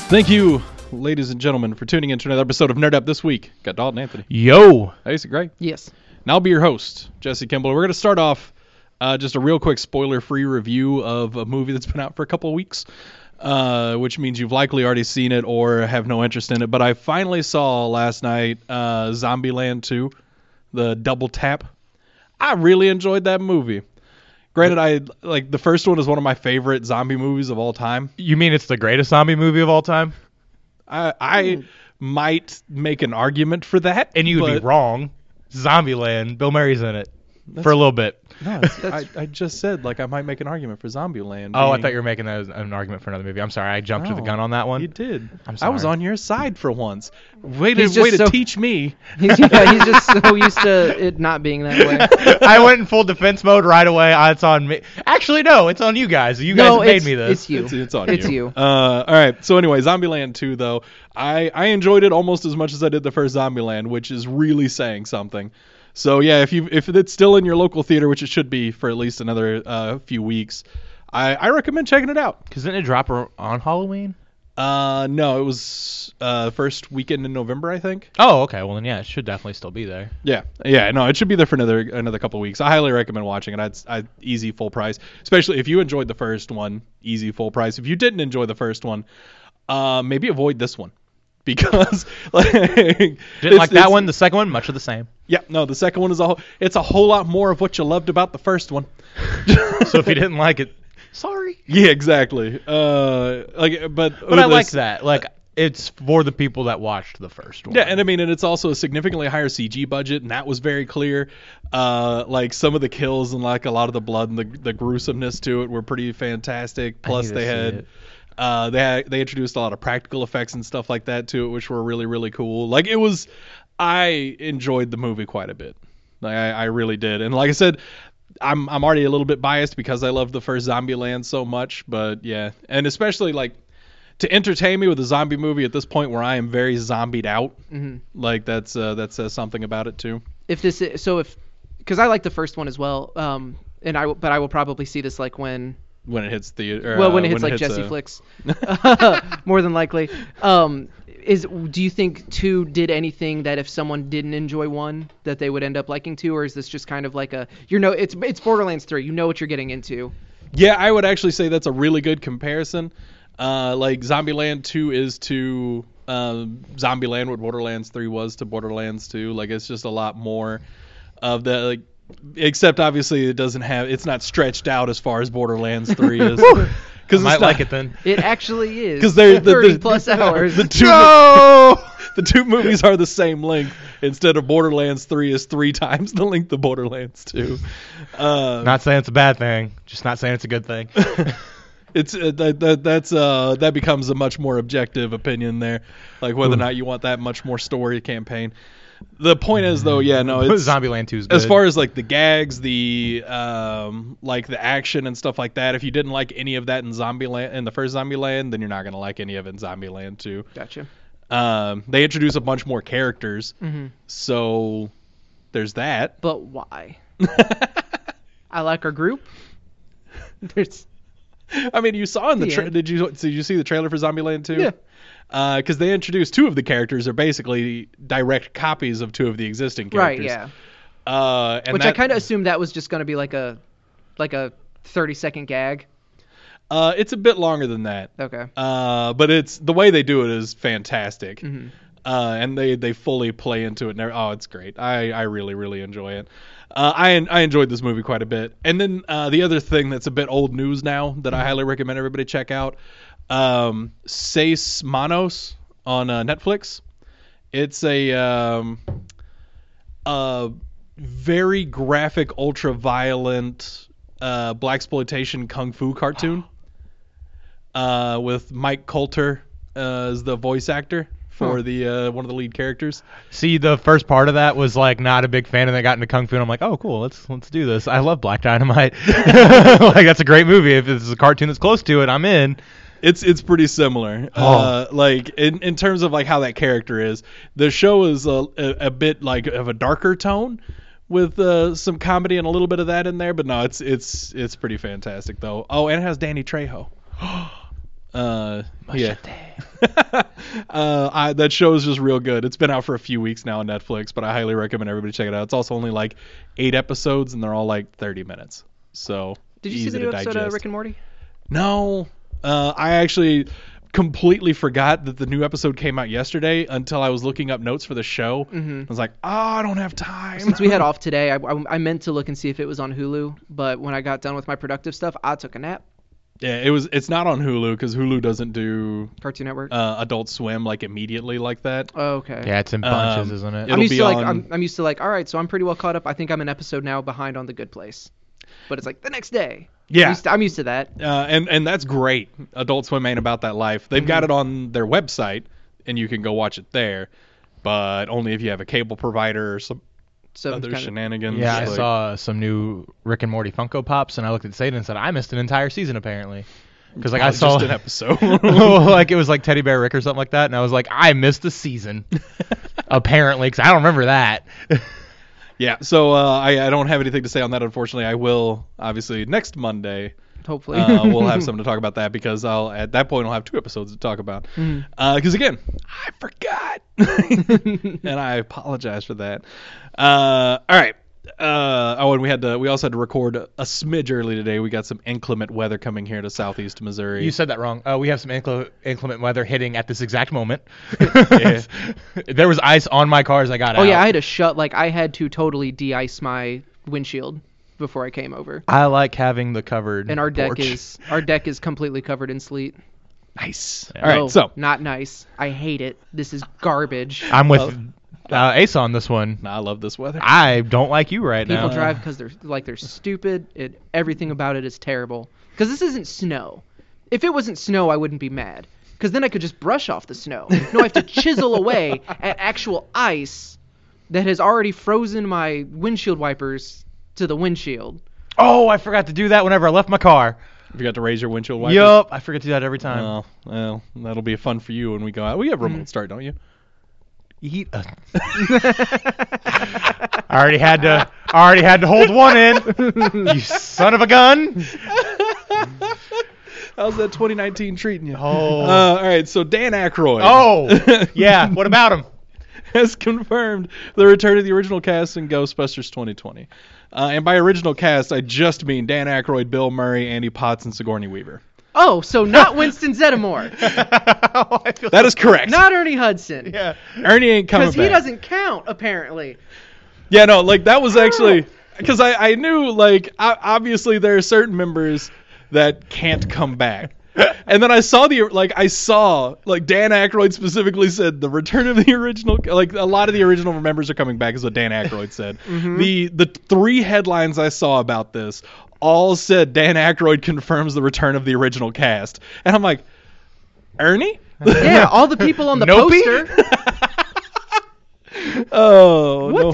Thank you, ladies and gentlemen, for tuning in to another episode of Nerd Up This Week. Got Dalton Anthony. Yo! Hey, Greg. Yes. And I'll be your host, Jesse Kimball. We're going to start off just a real quick spoiler-free review of a movie that's been out for a couple of weeks, which means you've likely already seen it or have no interest in it. But I finally saw last night Zombieland 2, the double tap. I really enjoyed that movie. Granted, the first one is one of my favorite zombie movies of all time. You mean it's the greatest zombie movie of all time? I might make an argument for that. And you'd be wrong. Zombieland, Bill Murray's in it for a little bit. No, I just said, I might make an argument for Zombieland. Oh, I thought you were making that as an argument for another movie. I'm sorry, I jumped to the gun on that one. You did. I'm sorry. I was on your side for once. Way to teach me. He's just so used to it not being that way. I went in full defense mode right away. It's on me. Actually, no, it's on you guys. You guys made me this. It's you. It's on you. It's you. All right. So anyway, Zombieland 2, though, I enjoyed it almost as much as I did the first Zombieland, which is really saying something. So yeah, if it's still in your local theater, which it should be for at least another few weeks, I recommend checking it out. Because didn't it drop on Halloween? No, it was first weekend in November, I think. Oh, okay. Well then, yeah, it should definitely still be there. Yeah. No, it should be there for another couple of weeks. I highly recommend watching it. I'd easy full price, especially if you enjoyed the first one. Easy full price. If you didn't enjoy the first one, maybe avoid this one. Because didn't like that one. The second one, much of the same. Yeah, no, the second one is it's a whole lot more of what you loved about the first one. So if you didn't like it, sorry. Yeah, exactly. But I like that. It's for the people that watched the first one. Yeah, and it's also a significantly higher CG budget, and that was very clear. Some of the kills and a lot of the blood and the gruesomeness to it were pretty fantastic. Plus they had. They introduced a lot of practical effects and stuff like that to it, which were really, really cool. I enjoyed the movie quite a bit. I really did. And like I said, I'm already a little bit biased because I love the first Zombieland so much. But yeah, and especially to entertain me with a zombie movie at this point where I am very zombied out. Mm-hmm. That says something about it too. Because I like the first one as well. But I will probably see this when it hits the when it hits Jesse Flicks, more than likely. Do you think 2 did anything that if someone didn't enjoy 1 that they would end up liking 2, or is this just kind of it's Borderlands 3, you know what you're getting into? Yeah, I would actually say that's a really good comparison. Zombieland 2 is to Zombieland what Borderlands 3 was to Borderlands 2. It's just a lot more of the except obviously it's not stretched out as far as Borderlands 3 is. I might like it then. It actually is. Because they're 30 plus hours. The two movies are the same length. Instead of Borderlands 3 is 3 times the length of Borderlands 2. Not saying it's a bad thing, just not saying it's a good thing. It's that becomes a much more objective opinion there, whether or not you want that much more story campaign. The point is, though, yeah, no, it's Zombieland 2 is good. As far as the gags, the the action and stuff like that. If you didn't like any of that in the first Zombieland, then you're not gonna like any of it in Zombieland 2. Gotcha. They introduce a bunch more characters, so there's that. But why? I like our group. You saw in the did you see the trailer for Zombieland 2? Yeah. Because they introduced 2 of the characters are basically direct copies of 2 of the existing characters. Right, yeah. I kind of assumed that was just going to be like a 30-second gag. It's a bit longer than that. Okay. But it's the way they do it is fantastic. Mm-hmm. And they fully play into it. It's great. I really, really enjoy it. I enjoyed this movie quite a bit. And then the other thing that's a bit old news now that I highly recommend everybody check out, Seis Manos on Netflix. It's a very graphic, ultra-violent blaxploitation kung fu cartoon with Mike Coulter as the voice actor for the one of the lead characters. See, the first part of that was not a big fan, and then got into kung fu, and I'm like, oh, cool, let's do this. I love Black Dynamite. That's a great movie. If it's a cartoon that's close to it, I'm in. It's pretty similar. In terms of how that character is, the show is a bit of a darker tone with some comedy and a little bit of that in there. But no, it's pretty fantastic though. Oh, and it has Danny Trejo. Yeah. That show is just real good. It's been out for a few weeks now on Netflix, but I highly recommend everybody check it out. It's also only like 8 episodes, and they're all like 30 minutes. So did you see the new episode of Rick and Morty? No. I actually completely forgot that the new episode came out yesterday until I was looking up notes for the show. Mm-hmm. I was like, I don't have time. Since we had off today, I meant to look and see if it was on Hulu, but when I got done with my productive stuff, I took a nap. Yeah, it's not on Hulu because Hulu doesn't do Cartoon Network, Adult Swim like immediately like that. Oh, okay. Yeah, it's in bunches, isn't it? I'm used to like, all right, so I'm pretty well caught up. I think I'm an episode now behind on The Good Place, but it's like the next day. Yeah, I'm used to that. And that's great. Adult Swim ain't about that life. They've got it on their website, and you can go watch it there, but only if you have a cable provider or some other shenanigans. Yeah, I saw some new Rick and Morty Funko Pops, and I looked at Satan and said, I missed an entire season apparently. Because like I saw just an episode. Like it was like Teddy Bear Rick or something like that, and I was like, I missed a season. Apparently, because I don't remember that. Yeah, so I don't have anything to say on that, unfortunately. I will, obviously, next Monday. Hopefully. We'll have something to talk about that because at that point I'll have 2 episodes to talk about. Because, again, I forgot. And I apologize for that. All right. And we also had to record a smidge early today. We got some inclement weather coming here to southeast Missouri. You said that wrong. We have some inclement weather hitting at this exact moment. Yeah. There was ice on my car as I got out. Oh yeah, I had to totally de-ice my windshield before I came over. I like having the covered and our porch. deck is completely covered in sleet. Nice. Yeah. All right, so not nice. I hate it. This is garbage. I'm with Ace on this one. I love this weather. I don't like you right now. People drive because they're stupid. Everything about it is terrible. Because this isn't snow. If it wasn't snow, I wouldn't be mad. Because then I could just brush off the snow. No, I have to chisel away at actual ice that has already frozen my windshield wipers to the windshield. Oh, I forgot to do that whenever I left my car. You forgot to raise your windshield wipers? Yup, I forget to do that every time. Well, that'll be fun for you when we go out. We have remote start, don't you? I already had to hold one in. You son of a gun. How's that 2019 treating you? Oh. All right, so Dan Aykroyd. Oh, yeah. What about him? Has confirmed the return of the original cast in Ghostbusters 2020. And by original cast, I just mean Dan Aykroyd, Bill Murray, Andy Potts, and Sigourney Weaver. Oh, so not Winston Zeddemore. That is correct. Not Ernie Hudson. Yeah. Ernie ain't coming back. Because he doesn't count, apparently. Yeah, no, like that was actually... Because I knew, like, obviously there are certain members that can't come back. And then I saw Dan Aykroyd specifically said the return of the original, like a lot of the original members are coming back is what Dan Aykroyd said. Mm-hmm. The 3 headlines I saw about this all said Dan Aykroyd confirms the return of the original cast. And I'm like, Ernie? Yeah, all the people on the poster. Oh, what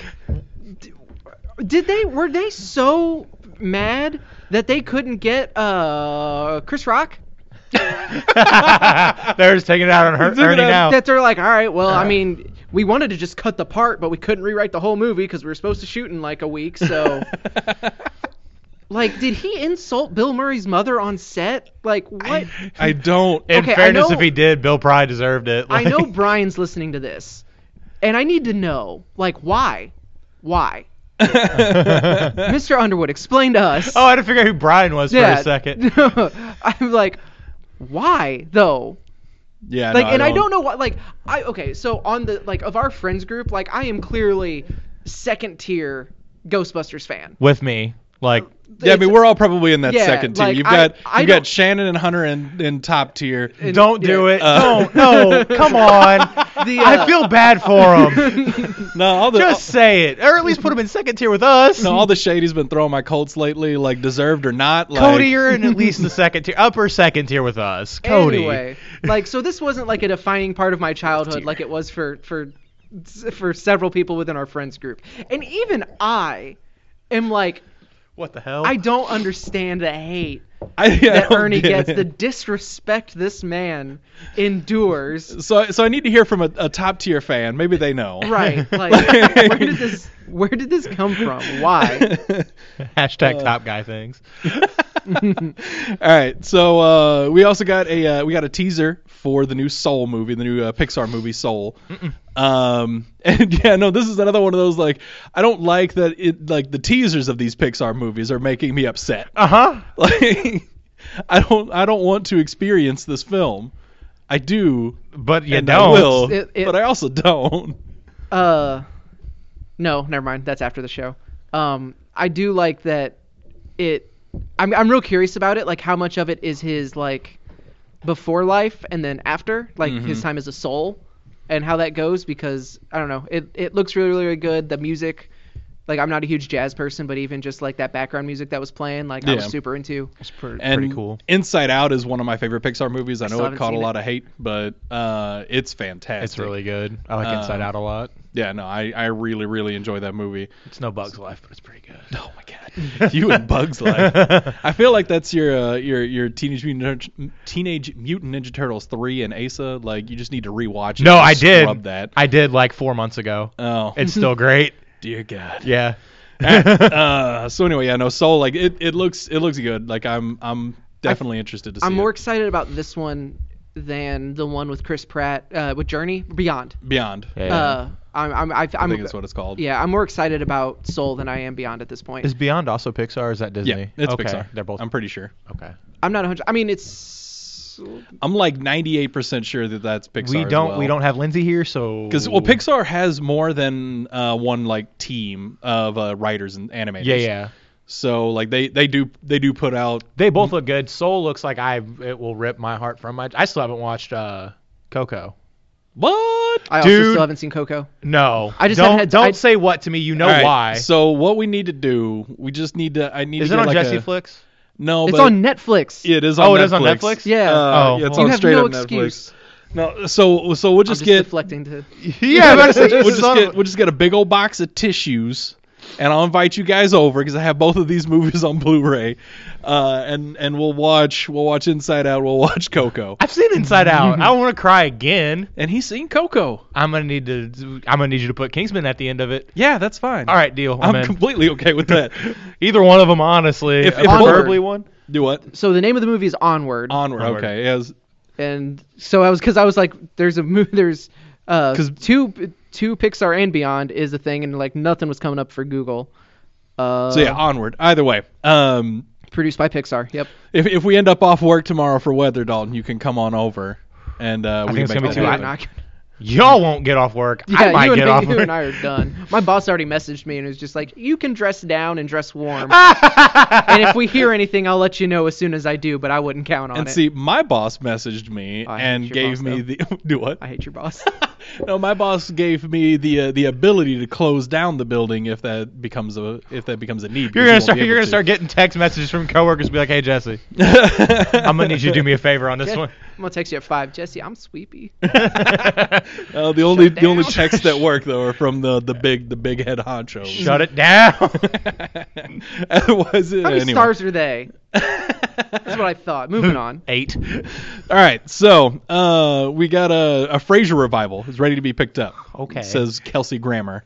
no. Were they so mad that they couldn't get Chris Rock? They're just taking it out on Ernie now. That they're like, all right, well, I mean, we wanted to just cut the part, but we couldn't rewrite the whole movie because we were supposed to shoot in like a week, so... Like, did he insult Bill Murray's mother on set? Like, what? I don't. In fairness, if he did, Bill probably deserved it. I know Brian's listening to this, and I need to know, like, why? Why? Mr. Underwood, explain to us. Oh, I had to figure out who Brian was for a second. I'm like, why, though? Yeah, like, no, and I don't know what, like, so on the, like, of our friends group, like, I am clearly second-tier Ghostbusters fan. With me. Like, yeah, I mean, we're all probably in that second tier. Like, you've got Shannon and Hunter in top tier. Don't do it. Don't. No, come on. I feel bad for him. No, just say it, or at least put him in second tier with us. No, all the shade he's been throwing my Colts lately, like deserved or not. Like... Cody, you're in at least the second tier, upper second tier with us. Cody. Anyway, like, so this wasn't like a defining part of my childhood, like it was for several people within our friends group, and even I am like. What the hell? I don't understand the hate that Ernie gets, the disrespect this man endures. So I need to hear from a top tier fan. Maybe they know. Right. Like, where did this come from? Why? Hashtag top guy things. All right, so we also got a teaser for the new Soul movie, the new Pixar movie Soul. And yeah, no, this is another one of those like I don't like that it like the teasers of these Pixar movies are making me upset. Like I don't want to experience this film. I do, but you and don't. I will, but I also don't. No, never mind. That's after the show. I do like that. I'm real curious about it. Like how much of it is his like before life and then after, like his time as a soul, and how that goes. Because I don't know. It looks really really good. The music. Like, I'm not a huge jazz person, but even just, like, that background music that was playing, like, I was super into. It's pretty cool. Inside Out is one of my favorite Pixar movies. I know it caught a lot of hate, but it's fantastic. It's really good. I like Inside Out a lot. Yeah, no, I really, really enjoy that movie. It's no Bug's Life, but it's pretty good. Oh, my God. You and Bug's Life. I feel like that's your Teenage Mutant Ninja Turtles 3 and Asa. Like, you just need to rewatch it. No, I did. Scrub that. I did, like, 4 months ago. Oh. It's still great. Dear God. Yeah. So anyway, yeah, no, Soul, like it looks good. Like I'm definitely interested to see. I'm more excited about this one than the one with Chris Pratt with Journey Beyond. Yeah. I think that's what it's called. Yeah, I'm more excited about Soul than I am Beyond at this point. Is Beyond also Pixar or is that Disney? Yeah, it's okay. Pixar. They're both. I'm pretty sure. Okay. I'm not 100. I mean, I'm like 98% sure that that's Pixar. We don't have Lindsay here, so because Pixar has more than one like team of writers and animators. Yeah. So like they do put out. They both look good. Soul looks like it will rip my heart from my. I still haven't watched Coco. What? I also still haven't seen Coco. No. I just don't say what to me. You know why. So what we need to do? We just need to. Is it on Jesse Flix? No, it's on Netflix. It is on Netflix. It is on Netflix? Yeah. It's you on have straight no on excuse. Netflix. No, so we'll just get deflecting to. Yeah, we'll just get a big old box of tissues, and I'll invite you guys over because I have both of these movies on Blu-ray, and we'll watch Inside Out. We'll watch Coco. I've seen Inside Out. I don't want to cry again. And he's seen Coco. I'm gonna need you to put Kingsman at the end of it. Yeah, that's fine. All right, deal. I'm completely okay with that. Either one of them, honestly. Preferably one. Do what? So the name of the movie is Onward. Onward. Okay. Yes. And so I was like, there's because two Pixar and Beyond is a thing, and like nothing was coming up for Google. So yeah, Onward. Either way. Produced by Pixar. Yep. If we end up off work tomorrow for weather, Dalton, you can come on over, and we can it's gonna be too hot. Y'all won't get off work. Yeah, I might get off work. You and I are done. My boss already messaged me and was just like, you can dress down and dress warm. And if we hear anything, I'll let you know as soon as I do, but I wouldn't count on it. And see, my boss messaged me and gave me the... Do what? I hate your boss. No, my boss gave me the ability to close down the building if that becomes a need. You're gonna start getting text messages from coworkers, be like, "Hey Jesse, I'm gonna need you to do me a favor on this one." I'm gonna text you at 5. Jesse, I'm sweepy. The only texts that work though are from the big head honcho. Shut it down. Otherwise, how many stars are they? That's what I thought. Moving on. 8. All right, so we got a Frasier revival. It's ready to be picked up. Okay. Says Kelsey Grammer.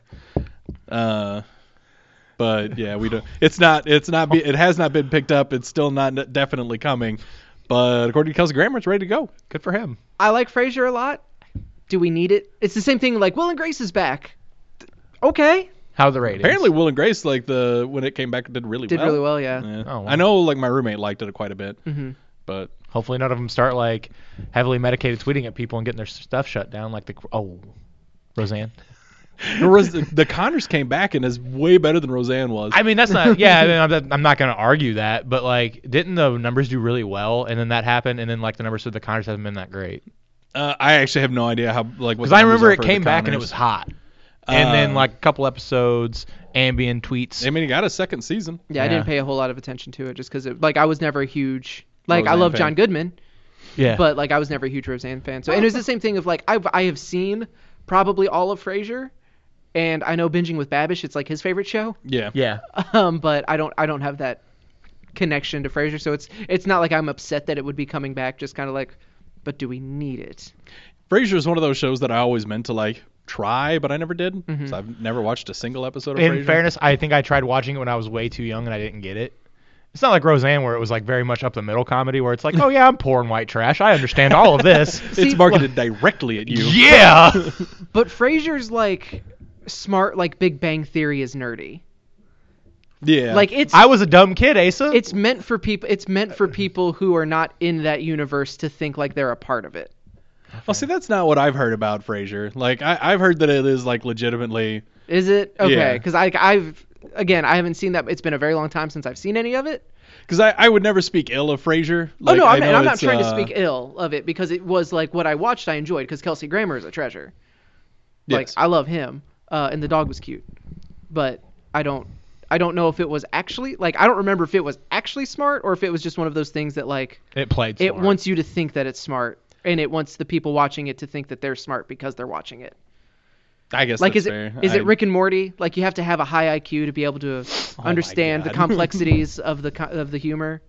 But yeah, we don't. It has not been picked up. It's still not definitely coming. But according to Kelsey Grammer, it's ready to go. Good for him. I like Frasier a lot. Do we need it? It's the same thing. Like Will and Grace is back. Okay. How are the ratings? Apparently, Will and Grace, like when it came back, did really well. Yeah. Oh, wow. I know, like my roommate liked it quite a bit. Mm-hmm. But hopefully, none of them start like heavily medicated tweeting at people and getting their stuff shut down. Like Roseanne. The Connors came back and is way better than Roseanne was. I mean, that's not. Yeah, I mean, I'm not going to argue that, but like, didn't the numbers do really well, and then that happened, and then like the numbers for the Connors haven't been that great. I actually have no idea how like. Because I remember it came back and it was hot, and then like a couple episodes, ambient tweets. I mean, it got a second season. Yeah, I didn't pay a whole lot of attention to it just because I was never a huge I love John Goodman. Yeah. But like I was never a huge Roseanne fan. So and it was the same thing of like I have seen probably all of Frasier. And I know Binging with Babish, it's like his favorite show. Yeah. Yeah. But I don't have that connection to Frasier, so it's not like I'm upset that it would be coming back. Just kind of like, but do we need it? Frasier is one of those shows that I always meant to like try, but I never did. Mm-hmm. So I've never watched a single episode of Frasier. In fairness, I think I tried watching it when I was way too young and I didn't get it. It's not like Roseanne where it was like very much up the middle comedy where it's like, oh yeah, I'm poor and white trash. I understand all of this. It's marketed directly at you. Yeah. But Frasier's like smart, like Big Bang Theory is nerdy. Yeah. Like I was a dumb kid, Asa. It's meant for people. It's meant for people who are not in that universe to think like they're a part of it. Well, see, that's not what I've heard about Frasier. Like, I've heard that it is like legitimately. Is it okay? Yeah. Because I haven't seen that. It's been a very long time since I've seen any of it. Because I would never speak ill of Frasier. Like, I'm not trying to speak ill of it because it was like what I watched. I enjoyed because Kelsey Grammer is a treasure. Like Yes. I love him, and the dog was cute, but I don't know if it was actually like I don't remember if it was actually smart or if it was just one of those things that like it played it smart. wants you to think that it's smart and it wants the people watching it to think that they're smart because they're watching it. I guess Like that's is it Rick and Morty? Like you have to have a high IQ to be able to understand the God. complexities of the humor.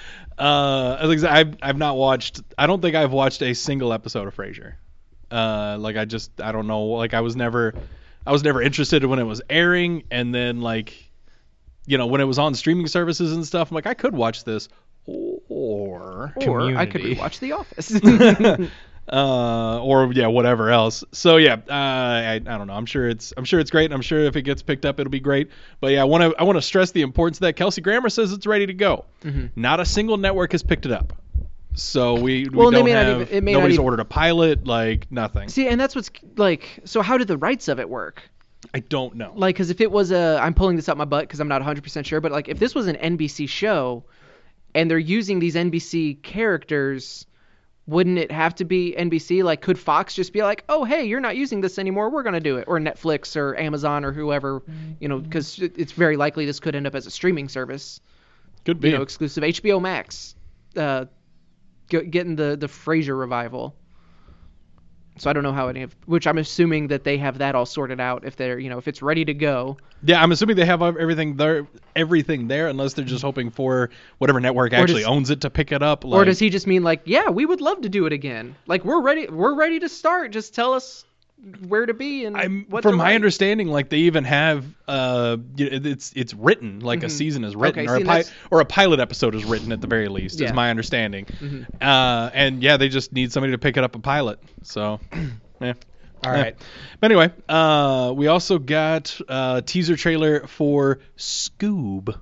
I've not watched. I don't think I've watched a single episode of Frasier. Like I don't know. Like I was never interested when it was airing, and then like, you know, when it was on streaming services and stuff, I'm like, I could watch this, or I could rewatch The Office. or yeah, whatever else. So yeah, I don't know. I'm sure it's great. I'm sure if it gets picked up, it'll be great. But yeah, I want to stress the importance of that Kelsey Grammer says it's ready to go. Mm-hmm. Not a single network has picked it up. So we don't have. Nobody's ordered a pilot. Like nothing. See, and that's what's like. So how did the rights of it work? I don't know. Like, because if it was I'm pulling this up my butt because I'm not 100% sure, but like if this was an NBC show, and they're using these NBC characters. Wouldn't it have to be NBC? Like, could Fox just be like, oh, hey, you're not using this anymore. We're going to do it. Or Netflix or Amazon or whoever, you know, because it's very likely this could end up as a streaming service. Could be. You know, exclusive. HBO Max getting the Frasier revival. So I don't know how which I'm assuming that they have that all sorted out if they're, you know, if it's ready to go. Yeah, I'm assuming they have everything there, unless they're just hoping for whatever network actually owns it to pick it up. Like, or does he just mean like, yeah, we would love to do it again. Like we're ready to start. Just tell us where to be and what. From my understanding, like they even have it's written like a season is written or a pilot episode is written at the very least is my understanding. Mm-hmm. And yeah, they just need somebody to pick it up a pilot. So yeah. All right. But anyway, we also got a teaser trailer for Scoob.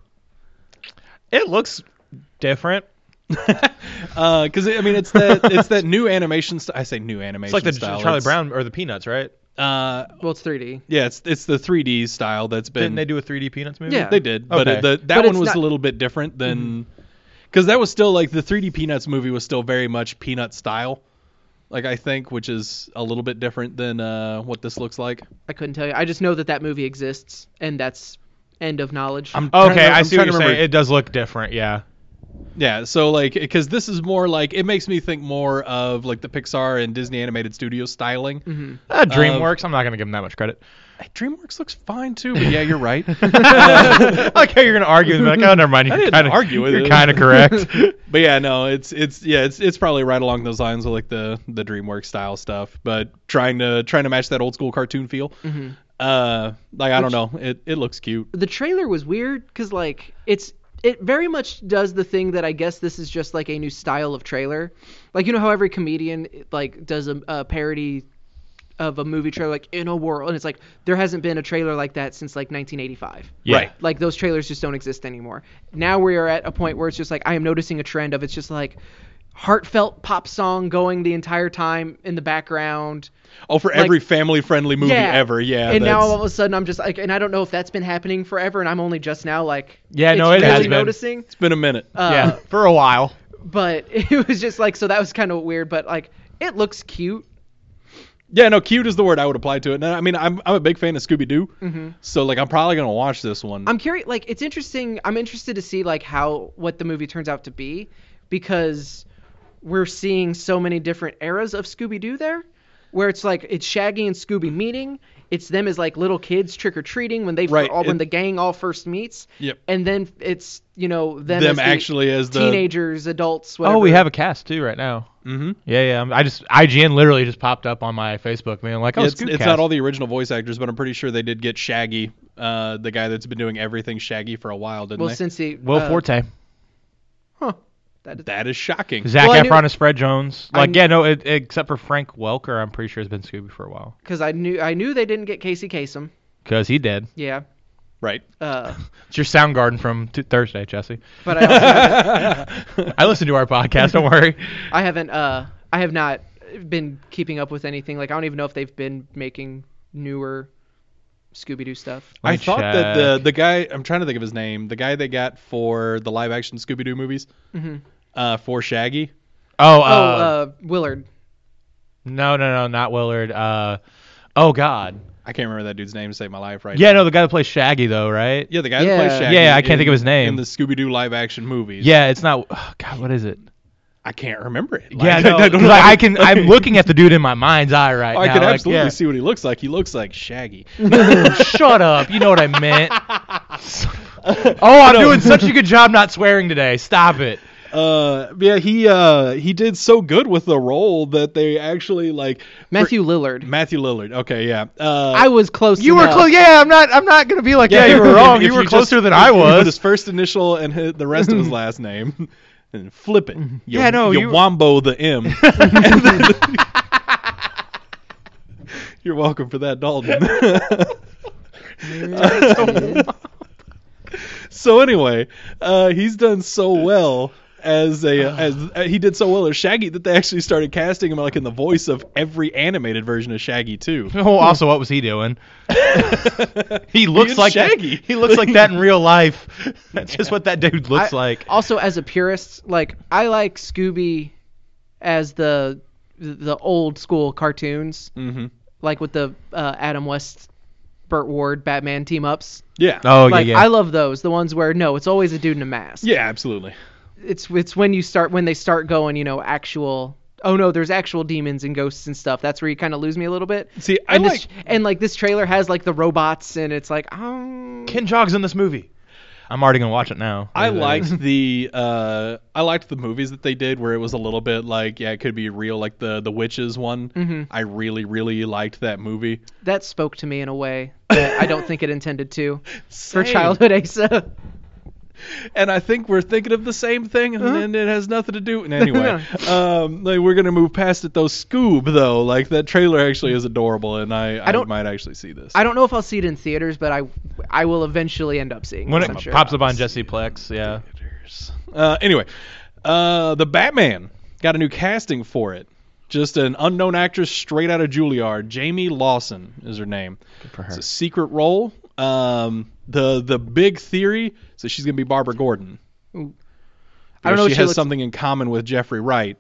It looks different. Because I mean, it's that new animation. I say new animation. It's like the style. Charlie Brown or the Peanuts, right? Well, it's 3D. Yeah, it's the 3D style that's been. Didn't they do a 3D Peanuts movie? Yeah, they did. Okay. But that one was a little bit different than because that was still like the 3D Peanuts movie was still very much Peanut style. Like I think, which is a little bit different than what this looks like. I couldn't tell you. I just know that movie exists, and that's end of knowledge. I see what you're saying. It does look different, yeah. Yeah, so like, because this is more like, it makes me think more of like the Pixar and Disney Animated Studios styling. Mm-hmm. DreamWorks, I'm not going to give them that much credit. DreamWorks looks fine too, but yeah, you're right. I like how you're going to argue with me. Like, oh, never mind. I didn't argue with it. You're kind of correct. But yeah, no, it's probably right along those lines with like the DreamWorks style stuff, but trying to match that old school cartoon feel. Mm-hmm. I don't know, it looks cute. The trailer was weird because like it very much does the thing that I guess this is just like a new style of trailer. Like, you know how every comedian like does a parody of a movie trailer, like In a World, and it's like there hasn't been a trailer like that since like 1985. Yeah. Right. Like those trailers just don't exist anymore. Now we are at a point where it's just like I am noticing a trend of it's just like heartfelt pop song going the entire time in the background. Oh, for every family-friendly movie ever, yeah. And now all of a sudden I'm just like, and I don't know if that's been happening forever, and I'm only just now like, it has been noticing. It's been a minute. Yeah, for a while. But it was just like, so that was kind of weird, but like, it looks cute. Yeah, no, cute is the word I would apply to it. And I mean, I'm a big fan of Scooby-Doo, so like I'm probably gonna watch this one. I'm curious, like it's interesting. I'm interested to see like what the movie turns out to be, because we're seeing so many different eras of Scooby-Doo there, where it's like it's Shaggy and Scooby meeting. It's them as like little kids trick-or-treating when when the gang all first meets. Yep. And then it's, you know, them actually as the teenagers, adults, whatever. Oh, we have a cast too right now. Mm-hmm. Yeah. IGN literally just popped up on my Facebook, man. Like, oh, it's not all the original voice actors, but I'm pretty sure they did get Shaggy, the guy that's been doing everything Shaggy for a while, didn't they? Since Will Forte. Huh. That is shocking. Zac Well, Efron is Fred Jones. Except for Frank Welker, I'm pretty sure has been Scooby for a while. Because I knew they didn't get Casey Kasem. Because he did. Yeah. Right. It's your Soundgarden from Thursday, Jesse. But I also haven't, I listen to our podcast. Don't worry. I have not been keeping up with anything. Like I don't even know if they've been making newer Scooby-Doo stuff. I thought that the guy, I'm trying to think of his name, the guy they got for the live-action Scooby-Doo movies, for Shaggy. Willard. No, not Willard. Oh, God. I can't remember that dude's name to save my life right Yeah, now. no, the guy that plays Shaggy, though, right? Yeah, the guy that plays Shaggy. Yeah, I can't think of his name. In the Scooby-Doo live-action movies. Yeah, it's not... Oh, God, what is it? I can't remember it. Yeah, no, I'm looking at the dude in my mind's eye right now. I can absolutely see what he looks like. He looks like Shaggy. Shut up. You know what I meant. I'm doing such a good job not swearing today. Stop it. Yeah, he did so good with the role that they actually Matthew Lillard. Matthew Lillard. Okay, yeah. I was close. You were close. Yeah, I'm not gonna be like, yeah, you were wrong. You were closer than I was. Put his first initial and the rest of his last name, and flip it. You wombo the M. You're welcome for that, Dalton. So anyway, he's done so well as he did so well as Shaggy that they actually started casting him in the voice of every animated version of Shaggy too. Oh, also, what was he doing? He looks like Shaggy. He looks like that in real life. That's just what that dude looks like. Also, as a purist, I like Scooby as the old school cartoons, with the Adam West, Burt Ward, Batman team ups. Yeah. Oh yeah. I love those. The ones where it's always a dude in a mask. Yeah, absolutely. It's when they start going, actual. Oh no, there's actual demons and ghosts and stuff. That's where you kind of lose me a little bit. See, this trailer has the robots and it's like, Ken Jeong's in this movie. I'm already gonna watch it now. I liked the movies that they did where it was a little bit it could be real, like the Witches one. Mm-hmm. I really, really liked that movie. That spoke to me in a way that I don't think it intended to for childhood Asa. And I think we're thinking of the same thing, and it has nothing to do. Anyway, we're gonna move past it though. Scoob though, that trailer actually is adorable, and I might actually see this. I don't know if I'll see it in theaters, but I will eventually end up seeing it. When it pops up on Jesse Plex, yeah. Anyway, the Batman got a new casting for it. Just an unknown actress straight out of Juilliard. Jamie Lawson is her name. Good for her. It's a secret role. The big theory is that she's gonna be Barbara Gordon. Ooh. I don't know. She has something in common with Jeffrey Wright.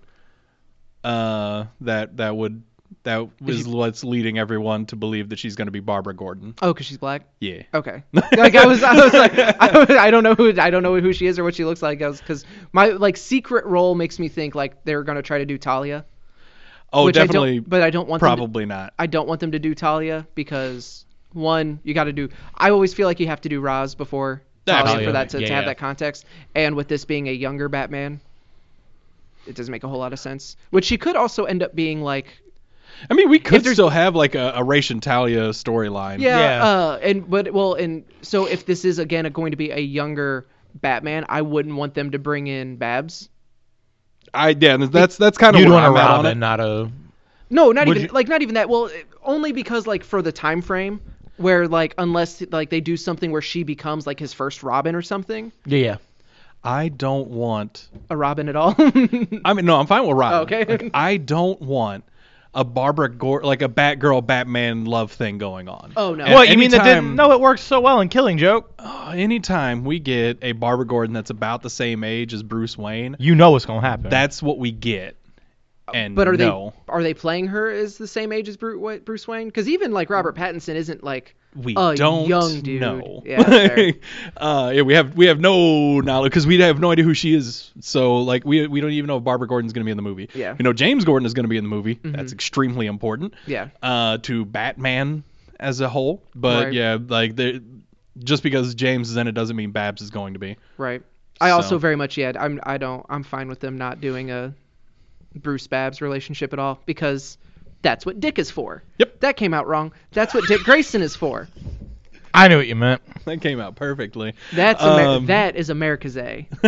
That was what's leading everyone to believe that she's gonna be Barbara Gordon. Oh, because she's black. Yeah. Okay. I was like, I don't know who she is or what she looks like. Because my secret role makes me think they're gonna try to do Talia. Oh, definitely. But I don't want probably not. I don't want them to do Talia because. One, you got to do. I always feel like you have to do Ra's before Talia for that to have that context. And with this being a younger Batman, it doesn't make a whole lot of sense. Which she could also end up being I mean, we could still have a Ra's and Talia storyline. Yeah. So if this is again going to be a younger Batman, I wouldn't want them to bring in Babs. That's kind of you'd where want I'm a at Robin, on it. not a. No, not even that. Well, only because for the time frame where unless they do something where she becomes his first Robin or something. Yeah. I don't want a Robin at all. I mean, no, I'm fine with Robin. Okay. I don't want a Barbara Gordon, a Batgirl Batman love thing going on. Oh no. What you mean that didn't? No, it works so well in Killing Joke. Anytime we get a Barbara Gordon that's about the same age as Bruce Wayne, you know what's gonna happen. That's what we get. And but are they playing her as the same age as Bruce Wayne? Because even Robert Pattinson isn't we a don't young dude. know. Yeah, we have no knowledge because we have no idea who she is. So we don't even know if Barbara Gordon's going to be in the movie. Yeah. We know James Gordon is going to be in the movie. Mm-hmm. That's extremely important. Yeah. To Batman as a whole, but right. just because James is in it doesn't mean Babs is going to be. Right. I also very much I'm fine with them not doing a Bruce Babs relationship at all because that's what Dick is for. Yep. That came out wrong. That's what Dick Grayson is for. I knew what you meant. That came out perfectly. That is America's A.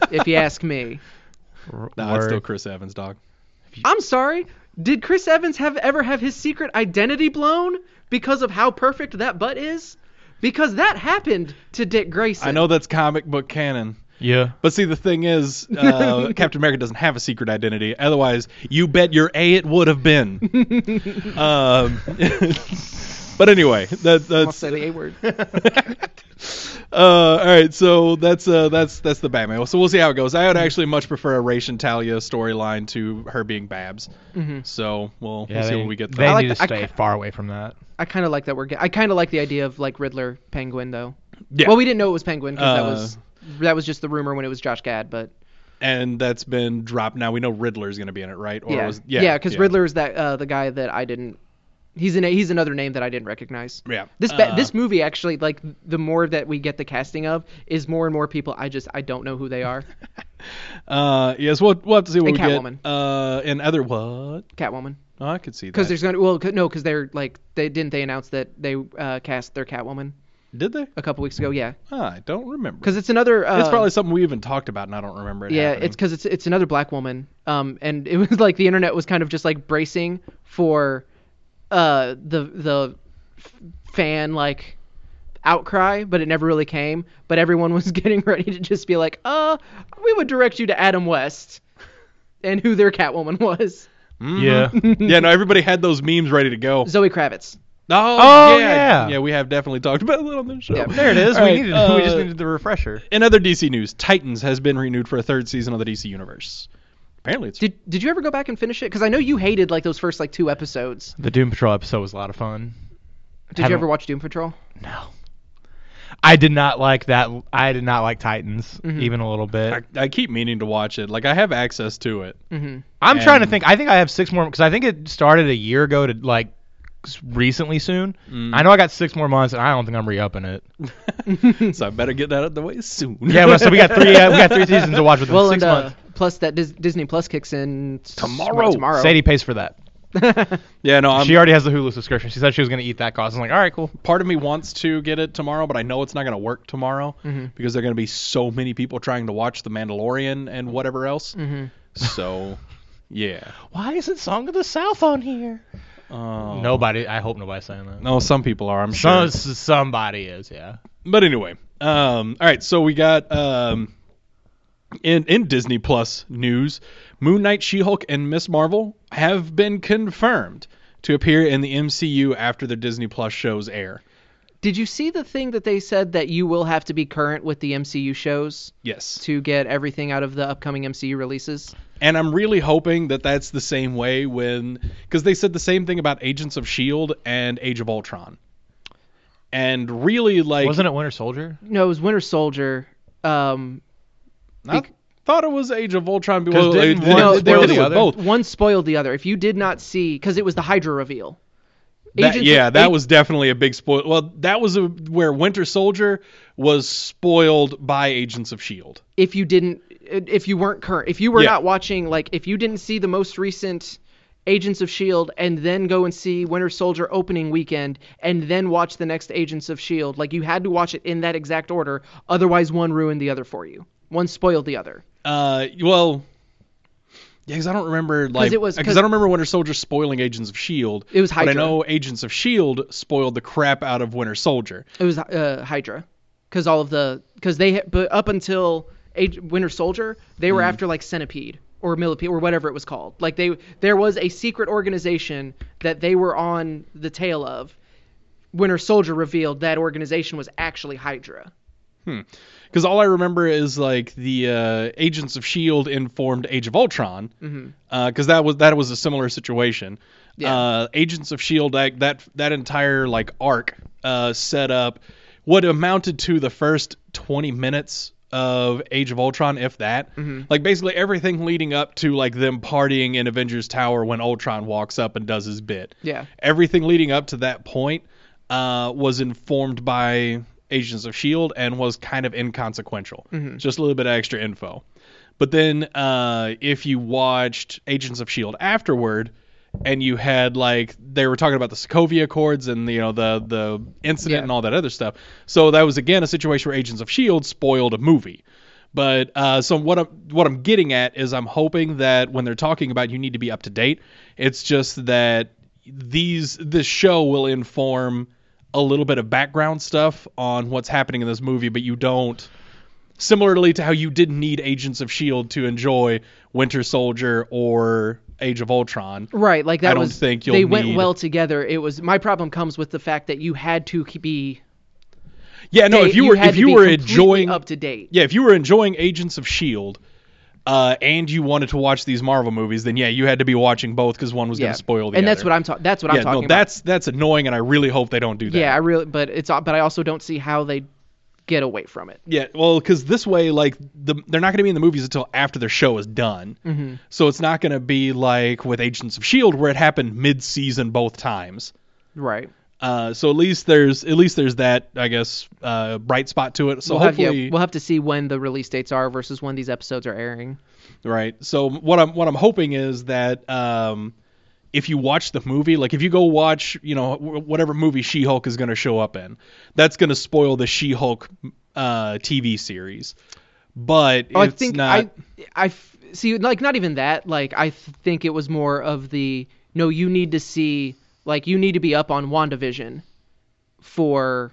if you ask me. Nah, it's still Chris Evans, dog. I'm sorry. Did Chris Evans ever have his secret identity blown because of how perfect that butt is? Because that happened to Dick Grayson. I know that's comic book canon. Yeah. But see, the thing is, Captain America doesn't have a secret identity. Otherwise, you bet your A it would have been. But anyway, that's. I'll say the A word. All right, so that's the Batman. So we'll see how it goes. I would actually much prefer a Rachel and Talia storyline to her being Babs. Mm-hmm. So we'll see when we get They there. need to stay far away from that. I kind of like that I kind of like the idea of like Riddler Penguin though. Yeah. Well, we didn't know it was Penguin because that was just the rumor when it was Josh Gad, but. And that's been dropped. Now we know Riddler's going to be in it, right? Or because Riddler is that the guy that I didn't. He's another name that I didn't recognize. Yeah. This movie actually, like, the more that we get the casting of, is more and more people I don't know who they are. Yes, we'll have to see what we Catwoman. get. And other what? Catwoman. Oh, I could see that. Because there's because they're like they announced that they cast their Catwoman Did they? a couple weeks ago. Yeah. I don't remember. Because it's another. It's probably something we even talked about, and I don't remember it. Yeah, happening. it's because it's another black woman. And it was like the internet was kind of just like bracing for the fan like outcry, but it never really came. But everyone was getting ready to just be like, we would direct you to Adam West and who their Catwoman was. Mm-hmm. Yeah. Yeah, no, everybody had those memes ready to go. Zoe Kravitz. Oh yeah. Yeah, we have definitely talked about it on the show. Yeah, there it is. Right, We just needed the refresher. In other DC news, Titans has been renewed for a third season of the DC Universe. Apparently it's... Did you ever go back and finish it? Because I know you hated like those first like 2 episodes. The Doom Patrol episode was a lot of fun. Did you ever watch Doom Patrol? No. I did not like that. I did not like Titans even a little bit. I keep meaning to watch it. Like, I have access to it. Mm-hmm. I'm trying to think. I think I have 6 more because I think it started a year ago to like recently soon. I know I got 6 more months and I don't think I'm re-upping it. So I better get that out of the way soon. Yeah, well, so we got 3 seasons to watch within 6 months. Plus that Disney Plus kicks in tomorrow. Sadie pays for that. Yeah, no, she already has the Hulu subscription. She said she was going to eat that cost. I'm like, all right, cool. Part of me wants to get it tomorrow, but I know it's not going to work tomorrow because there are going to be so many people trying to watch The Mandalorian and whatever else. So, yeah. Why isn't Song of the South on here? Nobody. I hope nobody's saying that. No, some people are, I'm sure. Somebody is, yeah. But anyway, all right, so we got in Disney Plus news, Moon Knight, She-Hulk, and Ms. Marvel have been confirmed to appear in the MCU after the Disney Plus shows air. Did you see the thing that they said that you will have to be current with the MCU shows? Yes. To get everything out of the upcoming MCU releases? And I'm really hoping that that's the same way because they said the same thing about Agents of S.H.I.E.L.D. and Age of Ultron. And really, like... Wasn't it Winter Soldier? No, it was Winter Soldier. I thought it was Age of Ultron. Because both. One spoiled the other. If you did not see... Because it was the Hydra reveal. That was definitely a big spoil. Well, that was where Winter Soldier was spoiled by Agents of S.H.I.E.L.D. If you weren't current, if you were not watching, like, if you didn't see the most recent Agents of S.H.I.E.L.D. and then go and see Winter Soldier opening weekend and then watch the next Agents of S.H.I.E.L.D., like, you had to watch it in that exact order. Otherwise, one ruined the other for you. One spoiled the other. Well... Yeah, because I don't remember I don't remember Winter Soldier spoiling Agents of S.H.I.E.L.D. It was Hydra. But I know Agents of S.H.I.E.L.D. spoiled the crap out of Winter Soldier. It was Hydra, but up until Winter Soldier, they were after like Centipede or Millipede or whatever it was called. Like there was a secret organization that they were on the tail of. Winter Soldier revealed that organization was actually Hydra. Because all I remember is like the Agents of S.H.I.E.L.D. informed Age of Ultron, because that was a similar situation. Yeah. Agents of S.H.I.E.L.D. that entire like arc set up what amounted to the first 20 minutes of Age of Ultron, if that. Like basically everything leading up to like them partying in Avengers Tower when Ultron walks up and does his bit. Yeah. Everything leading up to that point was informed by Agents of S.H.I.E.L.D. and was kind of inconsequential. Just a little bit of extra info. But then if you watched Agents of S.H.I.E.L.D. afterward and you had like they were talking about the Sokovia Accords and the incident and all that other stuff. So that was again a situation where Agents of S.H.I.E.L.D. spoiled a movie. But so what I'm getting at is I'm hoping that when they're talking about you need to be up to date, it's just that this show will inform a little bit of background stuff on what's happening in this movie, but you don't. Similarly to how you didn't need Agents of S.H.I.E.L.D. to enjoy Winter Soldier or Age of Ultron. Right, like that I don't think you'll they went need- well together. It was my problem comes with the fact that you had to be Yeah, no, if you were enjoying up to date. Yeah, if you were enjoying Agents of S.H.I.E.L.D. And you wanted to watch these Marvel movies, then yeah, you had to be watching both because one was going to spoil the and other. that's what I'm talking about. That's annoying, and I really hope they don't do that. Yeah, but I also don't see how they get away from it. Yeah, well, because this way, like, they're not going to be in the movies until after their show is done. Mm-hmm. So it's not going to be like with Agents of S.H.I.E.L.D. where it happened mid-season both times. Right. So at least there's that, I guess, bright spot to it. So hopefully we'll have to see when the release dates are versus when these episodes are airing. Right. So what I'm hoping is that if you watch the movie, like if you go watch, whatever movie She-Hulk is going to show up in, that's going to spoil the She-Hulk TV series. But I it's think not. I see, like, not even that. Like, I think it was more of no, you need to see, like, you need to be up on WandaVision for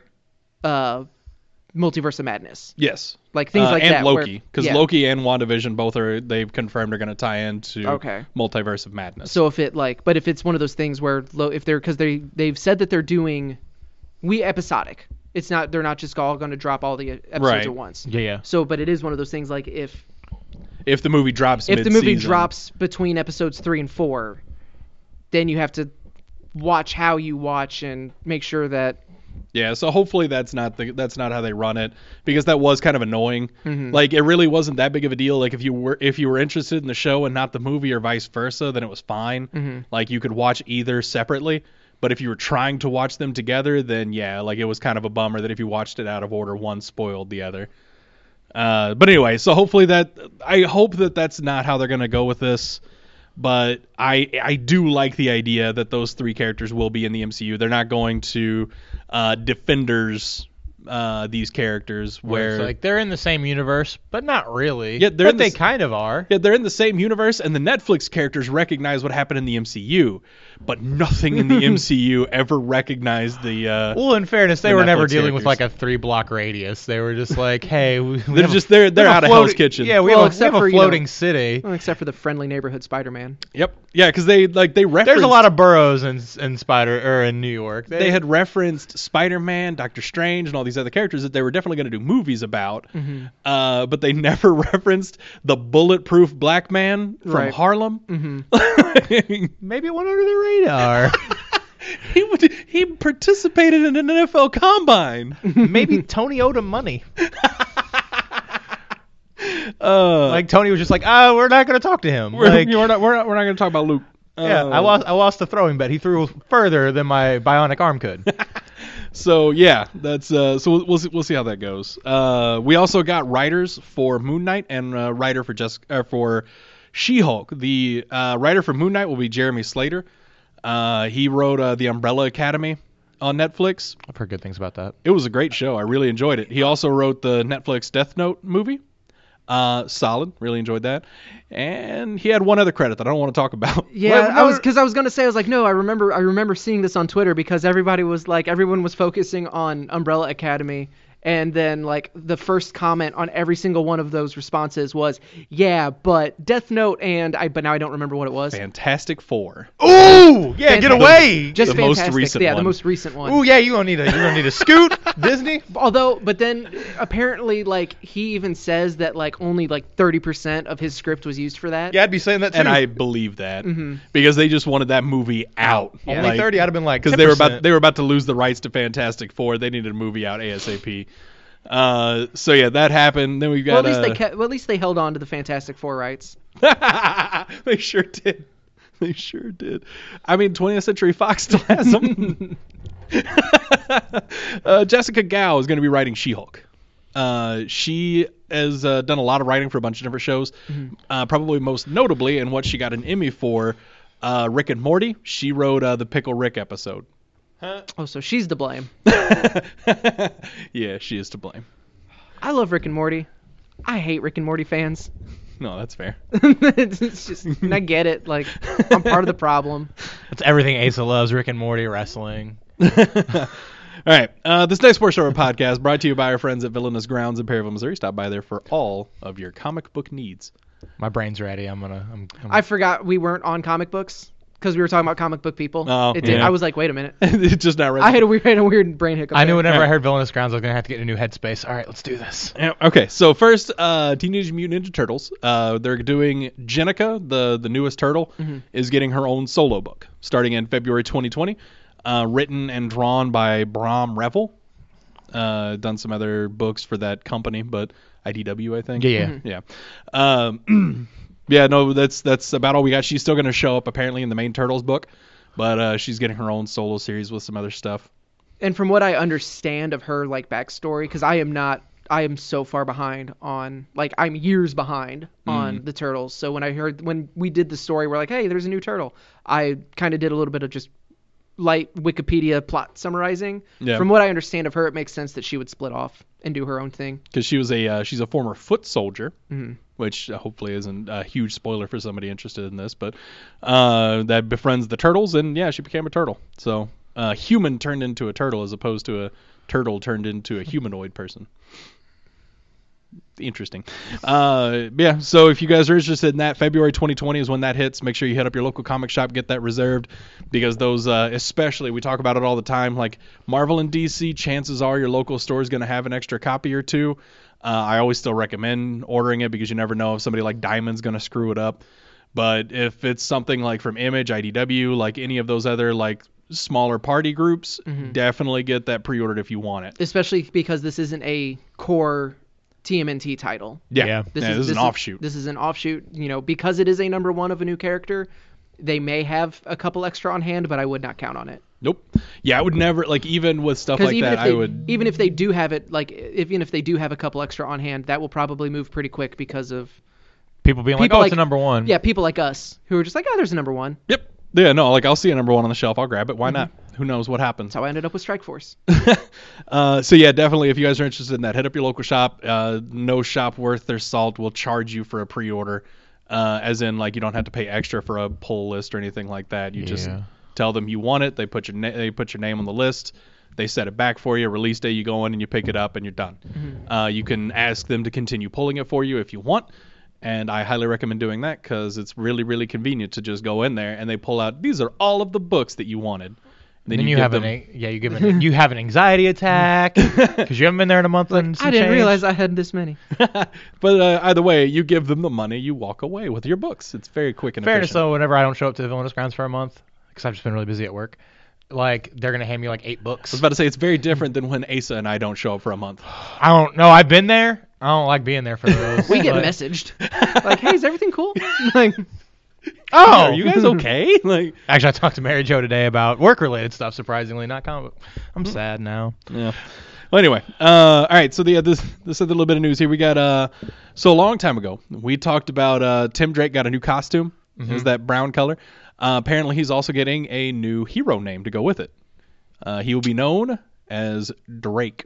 Multiverse of Madness. Yes. Like things like and that. And Loki, because Loki and WandaVision both they've confirmed are going to tie into Multiverse of Madness. So if it's one of those things where they've said that they're doing episodic. It's not, they're not just all going to drop all the episodes at once. Yeah. So, but it is one of those things like if the movie drops between episodes 3 and 4, then you have to watch how you watch and make sure that. Yeah, so hopefully that's not how they run it, because that was kind of annoying. Mm-hmm. Like, it really wasn't that big of a deal. Like, if you were interested in the show and not the movie or vice versa, then it was fine. Mm-hmm. Like, you could watch either separately. But if you were trying to watch them together, then yeah, like, it was kind of a bummer that if you watched it out of order, one spoiled the other. But anyway, so hopefully I hope that that's not how they're gonna go with this. But I do like the idea that those three characters will be in the MCU. They're not going to Defenders these characters where it's like they're in the same universe, but not really. Yeah, they kind of are. Yeah, they're in the same universe, and the Netflix characters recognize what happened in the MCU, but nothing in the MCU ever recognized the. Well, in fairness, they were never dealing with like a 3-block radius. They were just like, hey, they're out of Hell's Kitchen. Yeah, we have a floating city. Well, except for the friendly neighborhood Spider-Man. Yep. Yeah, because they referenced. There's a lot of boroughs in New York. They had referenced Spider-Man, Doctor Strange, and all these other characters that they were definitely going to do movies about. Mm-hmm. But they never referenced the bulletproof black man from Harlem. Mm-hmm. Maybe it went under the radar. He participated in an NFL combine. Maybe Tony owed him money. Like Tony was just like, we're not going to talk to him. We're not going to talk about Luke. Yeah, I lost the throwing bet. He threw further than my bionic arm could. So yeah, that's so we'll see how that goes. We also got writers for Moon Knight and a writer for She-Hulk. The writer for Moon Knight will be Jeremy Slater. He wrote The Umbrella Academy on Netflix. I've heard good things about that. It was a great show. I really enjoyed it. He also wrote the Netflix Death Note movie. Solid. Really enjoyed that. And he had one other credit that I don't want to talk about. Yeah, I was going to say, I was like, no, I remember seeing this on Twitter because everyone was focusing on Umbrella Academy. And then, like, the first comment on every single one of those responses was, yeah, but Death Note but now I don't remember what it was. Fantastic Four. Ooh, yeah, get away! Just the fantastic. Most recent one. The most recent one. Ooh, yeah, you're gonna need a scoot, Disney. But then apparently, like, he even says that like only like 30% of his script was used for that. Yeah, I'd be saying that too. And I believe that because they just wanted that movie out. Yeah. Only 30, I'd have been like, because they were about to lose the rights to Fantastic Four. They needed a movie out ASAP. So yeah, that happened. Then we got. Well, at least they held on to the Fantastic Four rights. They sure did. They sure did. I mean, 20th Century Fox still has them. Jessica Gao is going to be writing She-Hulk. She has done a lot of writing for a bunch of different shows. Probably most notably, and what she got an Emmy for, Rick and Morty. She wrote the Pickle Rick episode. Huh? Oh, so she's to blame. Yeah, she is to blame. I love Rick and Morty. I hate Rick and Morty fans. No, that's fair. It's just, and I get it. Like, I'm part of the problem. That's everything Asa loves: Rick and Morty, wrestling. All right. This next portion of our podcast brought to you by our friends at Villainous Grounds in Perryville, Missouri. Stop by there for all of your comic book needs. My brain's ready. I forgot we weren't on comic books because we were talking about comic book people. Oh, yeah. I was like, wait a minute. It's just not ready. I had a weird brain hiccup. I knew there. whenever I heard Villainous Grounds, I was gonna have to get a new headspace. All right, let's do this. Yeah, okay, so first, Teenage Mutant Ninja Turtles. They're doing Jennika, the newest turtle, is getting her own solo book starting in February 2020. Written and drawn by Bram Revel. Done some other books for that company, but IDW, I think. Yeah. Yeah. Yeah, no, that's about all we got. She's still going to show up apparently in the main Turtles book, but she's getting her own solo series with some other stuff. And from what I understand of her like backstory, because I am so far behind on, like, I'm years behind on the Turtles. So when we did the story, we're like, hey, there's a new turtle. I kind of did a little bit of just light Wikipedia plot summarizing. Yeah. From what I understand of her, it makes sense that she would split off and do her own thing. Because she's a former foot soldier, which hopefully isn't a huge spoiler for somebody interested in this, but that befriends the turtles, and yeah, she became a turtle. So human turned into a turtle as opposed to a turtle turned into a humanoid person. Interesting. Yeah, so if you guys are interested in that, February 2020 is when that hits. Make sure you hit up your local comic shop, get that reserved, because those, especially, we talk about it all the time, like Marvel and DC, chances are your local store is going to have an extra copy or two. I always still recommend ordering it because you never know if somebody like Diamond's going to screw it up. But if it's something like from Image, IDW, like any of those other like smaller party groups, definitely get that pre-ordered if you want it. Especially because this isn't a core TMNT title. Yeah. This is an offshoot. This is an offshoot. You know, because it is a number one of a new character, they may have a couple extra on hand, but I would not count on it. Nope. Yeah, I would never, like, even with stuff like that, even if they do have it, like, even if they do have a couple extra on hand, that will probably move pretty quick because of people being like, oh, it's a number one. Yeah, people like us who are just like, oh, there's a number one. Yep. Yeah, no, like, I'll see a number one on the shelf. I'll grab it. Why not? Who knows what happens? That's how I ended up with Strike Force. So, yeah, definitely, if you guys are interested in that, hit up your local shop. No shop worth their salt will charge you for a pre-order, as in, like, you don't have to pay extra for a pull list or anything like that. You just tell them you want it. They put your name on the list. They set it back for you. Release day, you go in and you pick it up and you're done. You can ask them to continue pulling it for you if you want. And I highly recommend doing that because it's really, really convenient to just go in there and they pull out, these are all of the books that you wanted. Then you have you have an anxiety attack because you haven't been there in a month. Like, I didn't realize I had this many. But either way, you give them the money, you walk away with your books. It's very quick and fairness, efficient. so whenever I don't show up to the Villainous Grounds for a month because I've just been really busy at work, like they're gonna hand me like 8 books. I was about to say it's very different than when Asa and I don't show up for a month. I don't know. I've been there. I don't like being there for those. We get messaged like, "Hey, is everything cool?" Like, oh, are you guys okay? Like, actually, I talked to Mary Jo today about work-related stuff. Surprisingly, not comic. I'm sad now. Yeah. Well, anyway, all right. So this other little bit of news here. We got so a long time ago we talked about Tim Drake got a new costume. Is that brown color? Apparently, he's also getting a new hero name to go with it. He will be known as Drake.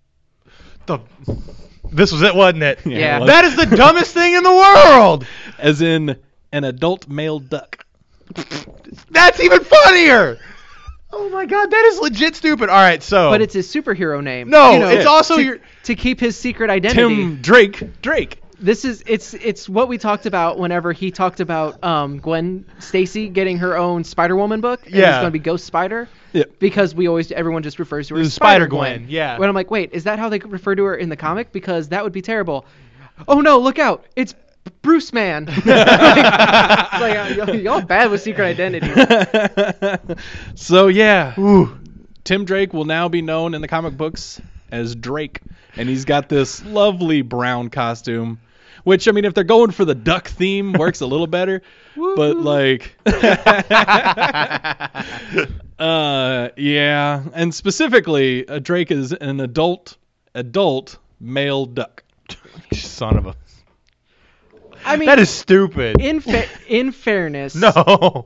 This was it, wasn't it? Yeah. That is the dumbest thing in the world. As in an adult male duck. That's even funnier. Oh my god, that is legit stupid. All right, so. But it's his superhero name. No, it's also to keep his secret identity. Tim Drake. This is it's what we talked about whenever he talked about Gwen Stacy getting her own Spider-Woman book. And it's going to be Ghost Spider. Yeah. Because everyone just refers to her as Spider-Gwen. Yeah. When I'm like, wait, is that how they refer to her in the comic? Because that would be terrible. Oh no, look out! It's Bruce Man. It's like, y'all bad with secret identities. So yeah, Tim Drake will now be known in the comic books as Drake, and he's got this lovely brown costume. Which, I mean, if they're going for the duck theme, works a little better. But, like... yeah. And specifically, Drake is an adult male duck. Son of a... I mean... That is stupid. In fairness... No.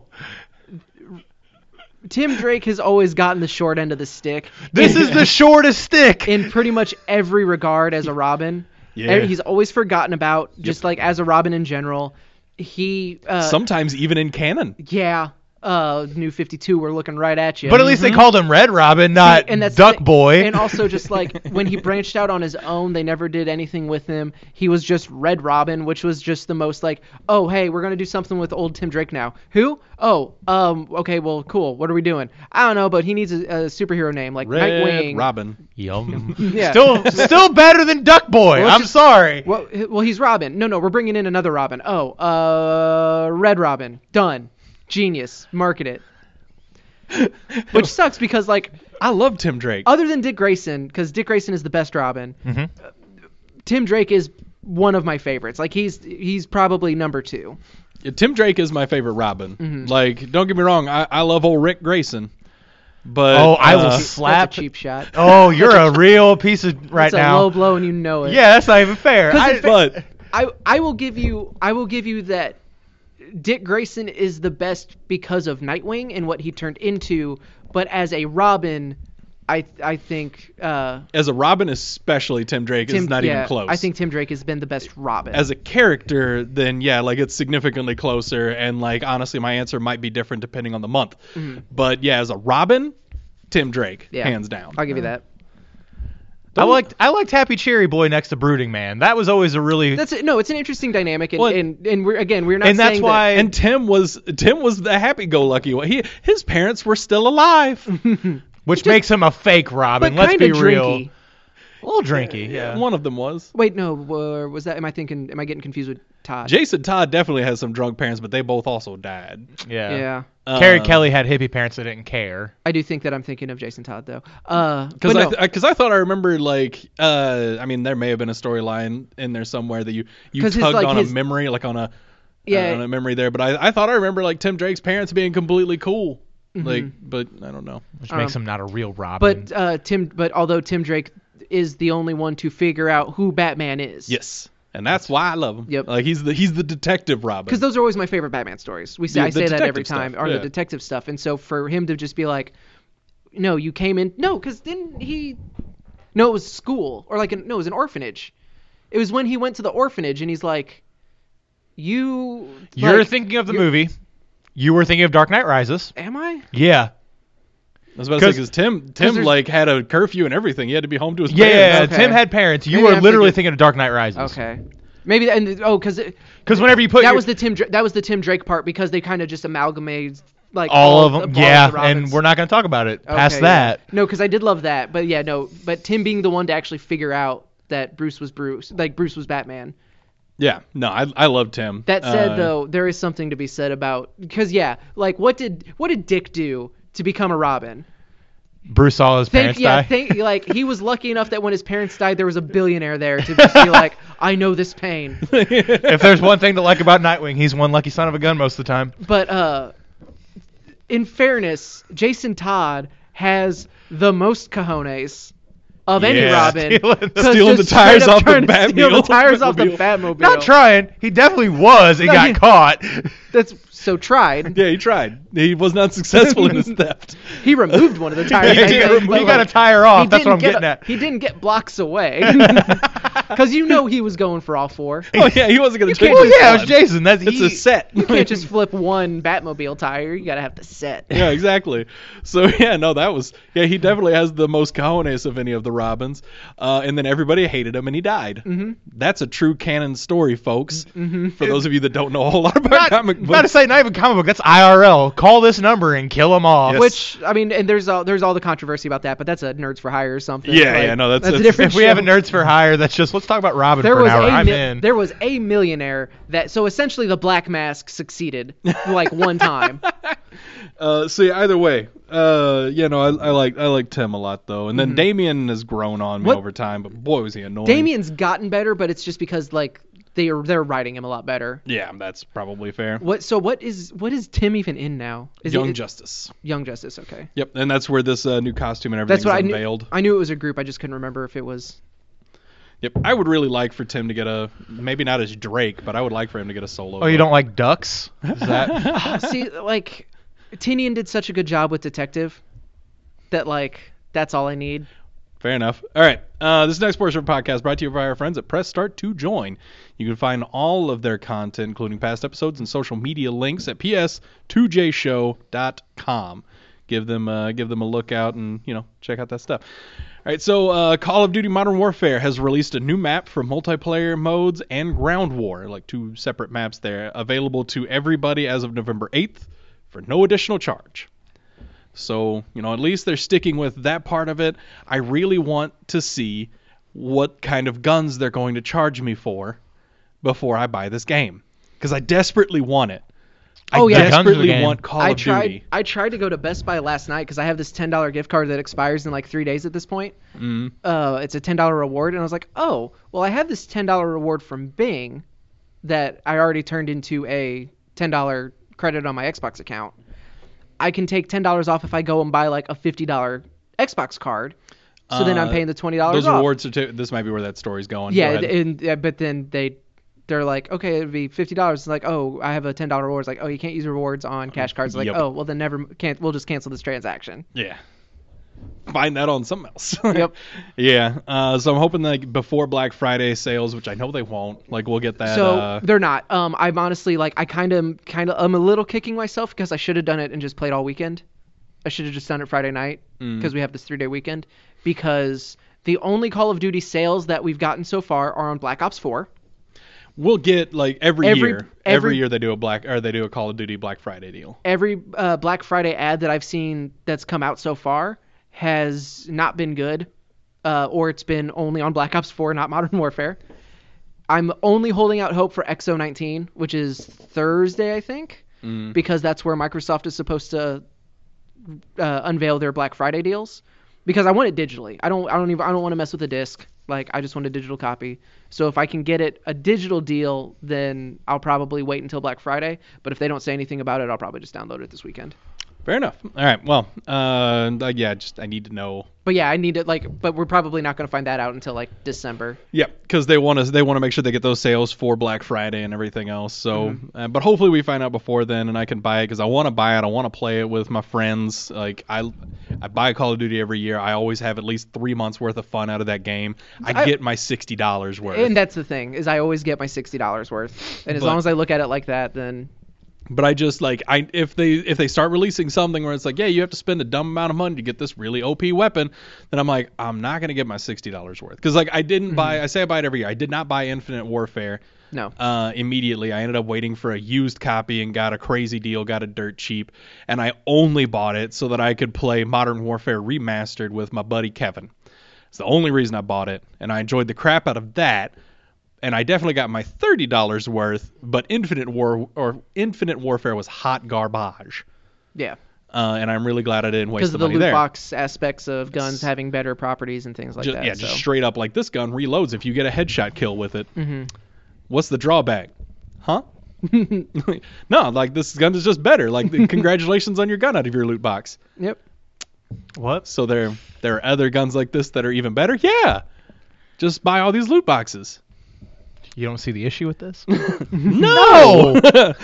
Tim Drake has always gotten the short end of the stick. This is the shortest stick. In pretty much every regard as a Robin. Yeah. He's always forgotten about, just like as a Robin in general. He sometimes even in canon. Yeah. New 52, we're looking right at you. But at least they called him Red Robin, not Duck Boy. And also, just like when he branched out on his own, they never did anything with him. He was just Red Robin, which was just the most like, oh, hey, we're gonna do something with old Tim Drake now. Who? Oh, okay, well, cool. What are we doing? I don't know, but he needs a superhero name like Red Nightwing. Robin. Yum. Yeah. Still better than Duck Boy. Well, I'm sorry. Well, he's Robin. No, we're bringing in another Robin. Oh, Red Robin. Done. Genius. Market it. Which sucks because, like, I love Tim Drake. Other than Dick Grayson, because Dick Grayson is the best Robin, Tim Drake is one of my favorites. Like, he's probably number 2. Yeah, Tim Drake is my favorite Robin. Like, don't get me wrong, I love old Rick Grayson. But I will slap. That's a cheap shot. Oh, you're a real piece of right now. It's a low blow and you know it. Yeah, that's not even fair. I will give you that Dick Grayson is the best because of Nightwing and what he turned into, but as a Robin, I think as a Robin especially, Tim Drake is not even close. I think Tim Drake has been the best Robin. As a character, then yeah, like it's significantly closer, and like honestly, my answer might be different depending on the month. But yeah, as a Robin, Tim Drake, hands down. I'll give you that. I liked Happy Cherry Boy next to Brooding Man. That was always a really it's an interesting dynamic, and we're not and that's saying why that, and Tim was the happy-go-lucky one. His parents were still alive, which makes him a fake Robin. Let's be real. Drinky. A little drinky, yeah. One of them was. Wait, no, was that? Am I getting confused with Todd? Jason Todd definitely has some drunk parents, but they both also died. Yeah. Carrie Kelly had hippie parents that didn't care. I do think that I'm thinking of Jason Todd though. Because I thought I remembered I mean there may have been a storyline in there somewhere that you tugged on a memory on a memory there, but I thought I remember like Tim Drake's parents being completely cool. But I don't know. Which makes him not a real Robin. But although Tim Drake is the only one to figure out who Batman is. Yes. And that's why I love him. Yep. Like he's the detective Robin. Because those are always my favorite Batman stories. I say that every time, the detective stuff. And so for him to just be like, no, you came in. No, because then he. No, it was school or it was an orphanage. It was when he went to the orphanage and he's like, you're thinking of the movie. You were thinking of Dark Knight Rises. Am I? Yeah. I was about to say, because Tim had a curfew and everything. He had to be home to his parents. Yeah, okay. Tim had parents. You were literally thinking of Dark Knight Rises. Okay. Maybe because whenever you put that was the Tim Drake part because they kind of just amalgamated all of them. And we're not going to talk about it past that. Yeah. No, because I did love that, but Tim being the one to actually figure out that Bruce was Batman. Yeah, no, I love Tim. That said, though, there is something to be said about because what did Dick do to become a Robin? Bruce saw his parents die. He was lucky enough that when his parents died, there was a billionaire there to just be like, I know this pain. If there's one thing to like about Nightwing, he's one lucky son of a gun most of the time. But in fairness, Jason Todd has the most cojones of any Robin. Stealing the tires off the Batmobile. Steal the tires off the Batmobile. Not trying. He definitely was and got caught. That's so tried. Yeah, he tried. He was not successful in his theft. He removed one of the tires. He got a tire off. That's what I'm getting at. He didn't get blocks away. Because he was going for all 4. Oh, yeah, he wasn't going to change it was Jason. It's a set. You can't just flip one Batmobile tire. You got to have the set. Yeah, exactly. So, yeah, no, he definitely has the most cojones of any of the Robins. And then everybody hated him and he died. Mm-hmm. That's a true canon story, folks. Mm-hmm. For those of you that don't know a whole lot about comic books. About to say, not even comic book, that's IRL. Call this number and kill them all. Yes. Which, I mean, and there's all the controversy about that, but that's a Nerds for Hire or something. Yeah, no, that's a different show. If we have a Nerds for Hire, that's just, let's talk about Robin for an hour. I'm in. There was a millionaire so essentially the Black Mask succeeded one time. See, either way, I like Tim a lot though, and then Damian has grown on me over time, but boy was he annoying. Damian's gotten better, but it's just because they're writing him a lot better. Yeah, that's probably fair. What is Tim even in now? Young Justice. Young Justice, okay. Yep, and that's where this new costume and everything's unveiled. I knew it was a group. I just couldn't remember if it was. Yep, I would really like for Tim to get maybe not as Drake, but I would like for him to get a solo. Oh, you don't like ducks? Is that? See, Tinian did such a good job with Detective that that's all I need. Fair enough. All right. This next portion of the podcast brought to you by our friends at Press Start to Join. You can find all of their content, including past episodes and social media links at ps2jshow.com. Give them a look out and, check out that stuff. All right, so Call of Duty Modern Warfare has released a new map for multiplayer modes and Ground War, like 2 separate maps there, available to everybody as of November 8th for no additional charge. So, at least they're sticking with that part of it. I really want to see what kind of guns they're going to charge me for before I buy this game, because I desperately want it. I desperately want Call of Duty. I tried to go to Best Buy last night because I have this $10 gift card that expires in like 3 days at this point. It's a $10 reward, and I was like, oh, well, I have this $10 reward from Bing that I already turned into a $10 credit on my Xbox account. I can take $10 off if I go and buy like a $50 Xbox card. So then I'm paying the $20 those off. Rewards are this might be where that story's going. Yeah, but then they're like, okay, it'd be $50. It's like, oh, I have a $10 reward. It's like, oh, you can't use rewards on cash cards. Like, oh, well, then we'll just cancel this transaction. Yeah. Find that on something else. Yep. Yeah. So I'm hoping that before Black Friday sales, which I know they won't, we'll get that. So they're not. I'm honestly I'm a little kicking myself because I should have done it and just played all weekend. I should have just done it Friday night because we have this 3-day weekend. Because the only Call of Duty sales that we've gotten so far are on Black Ops 4. We'll get every year they do a Call of Duty Black Friday deal. Every Black Friday ad that I've seen that's come out so far has not been good, or it's been only on Black Ops 4, not Modern Warfare. I'm only holding out hope for XO19, which is Thursday, I think, because that's where Microsoft is supposed to unveil their Black Friday deals. Because I want it digitally. I don't want to mess with the disc. I just want a digital copy. So if I can get it a digital deal, then I'll probably wait until Black Friday. But if they don't say anything about it, I'll probably just download it this weekend. Fair enough. All right. Well, I need to know. But yeah, I need it. But we're probably not going to find that out until December. Yeah, because they want to make sure they get those sales for Black Friday and everything else. So, but hopefully we find out before then, and I can buy it because I want to buy it. I want to play it with my friends. I buy Call of Duty every year. I always have at least 3 months worth of fun out of that game. I get my $60 worth. And that's the thing is I always get my $60 worth. And as long as I look at it like that, then. But I just if they start releasing something where it's like, yeah, you have to spend a dumb amount of money to get this really OP weapon, then I'm like, I'm not gonna get my $60 worth because I didn't buy. I say I buy it every year. I did not buy Infinite Warfare. No. Immediately, I ended up waiting for a used copy and got a crazy deal, got it dirt cheap, and I only bought it so that I could play Modern Warfare Remastered with my buddy Kevin. It's the only reason I bought it, and I enjoyed the crap out of that. And I definitely got my $30 worth, but Infinite Warfare was hot garbage. Yeah. And I'm really glad I didn't waste the money there. Because of the loot there. box aspects of guns having better properties and things like that. Yeah, just straight up this gun reloads if you get a headshot kill with it. Mm-hmm. What's the drawback? Huh? No, this gun is just better. Congratulations on your gun out of your loot box. Yep. What? So there are other guns like this that are even better? Yeah. Just buy all these loot boxes. You don't see the issue with this? No!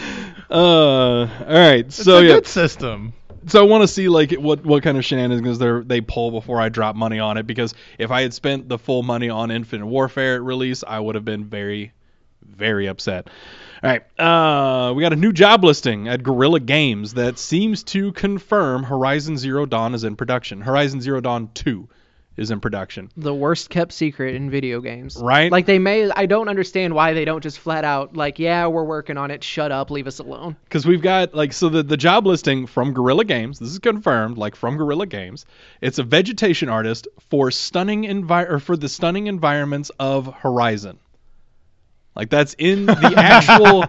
All right. It's a good system. So I want to see what kind of shenanigans they pull before I drop money on it, because if I had spent the full money on Infinite Warfare at release, I would have been very, very upset. All right. We got a new job listing at Guerrilla Games that seems to confirm Horizon Zero Dawn is in production. Horizon Zero Dawn 2 is in production. The worst kept secret in video games. Right? I don't understand why they don't just flat out yeah, we're working on it, shut up, leave us alone. Because we've got the job listing from Guerrilla Games, this is confirmed, from Guerrilla Games. It's a vegetation artist for the stunning environments of Horizon. That's in the actual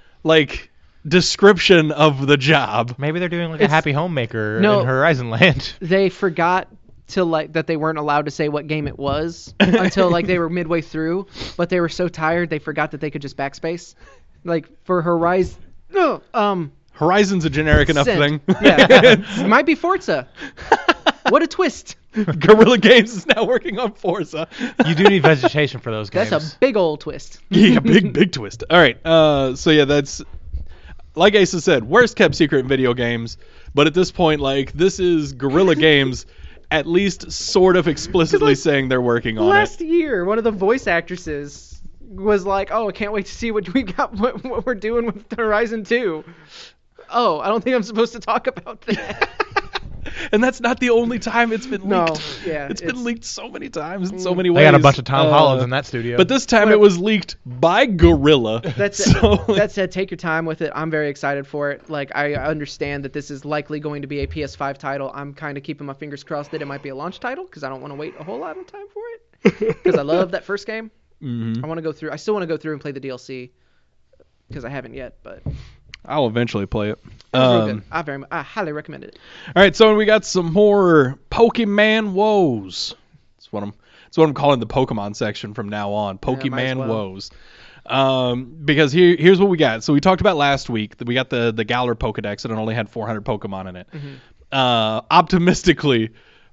description of the job. Maybe they're doing a Happy Homemaker in Horizon Land. They forgot that they weren't allowed to say what game it was until they were midway through, but they were so tired they forgot that they could just backspace. For Horizon, Horizon's a generic enough thing. Yeah, it might be Forza. What a twist! Guerrilla Games is now working on Forza. You do need vegetation for those games. That's a big old twist. Yeah, big twist. All right, so yeah, that's like Asa said, worst kept secret in video games. But at this point, this is Guerrilla Games at least sort of explicitly saying they're working on it. Last year, one of the voice actresses was like, "Oh, I can't wait to see what we got, what we're doing with Horizon 2." Oh, I don't think I'm supposed to talk about that. And that's not the only time it's been leaked. No, yeah, it's been leaked so many times in so many ways. They got a bunch of Tom Hollands in that studio. But this time it was leaked by Guerrilla. That said, take your time with it. I'm very excited for it. Like, I understand that this is likely going to be a PS5 title. I'm kind of keeping my fingers crossed that it might be a launch title because I don't want to wait a whole lot of time for it. Because I love that first game. Mm-hmm. I still want to go through and play the DLC because I haven't yet, but I'll eventually play it. It was real good. I highly recommend it. All right, so we got some more Pokemon woes. That's what I'm calling the Pokemon section from now on. Pokemon woes. Because here's what we got. So we talked about last week that we got the Galar Pokedex and it only had 400 Pokemon in it. Mm-hmm. Optimistically,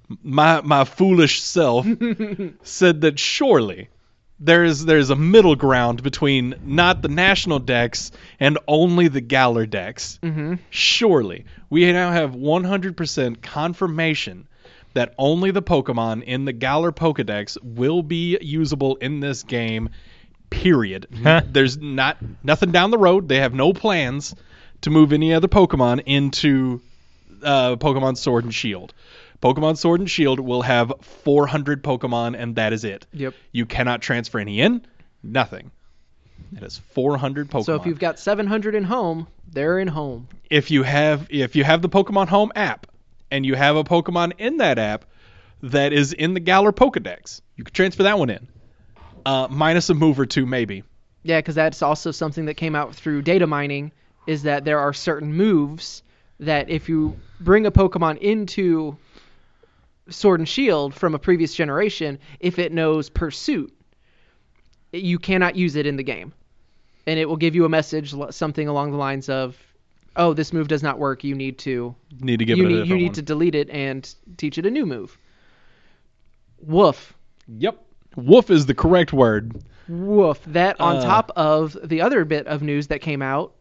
my foolish self said that surely there's a middle ground between not the national dex and only the Galar dex. Mm-hmm. Surely we now have 100% confirmation that only the Pokemon in the Galar Pokedex will be usable in this game. Period. There's nothing down the road. They have no plans to move any other Pokemon into Pokemon Sword and Shield. Pokemon Sword and Shield will have 400 Pokemon, and that is it. Yep. You cannot transfer any in. Nothing. It is 400 Pokemon. So if you've got 700 in home, they're in home. If you have the Pokemon Home app, and you have a Pokemon in that app that is in the Galar Pokedex, you can transfer that one in. Minus a move or two, maybe. Yeah, because that's also something that came out through data mining, is that there are certain moves that if you bring a Pokemon into Sword and Shield from a previous generation, if it knows Pursuit, you cannot use it in the game. And it will give you a message, something along the lines of, "Oh, this move does not work. You need to give it a different You need one. to delete it and teach it a new move." Woof. Yep. Woof is the correct word. Woof. That on top of the other bit of news that came out.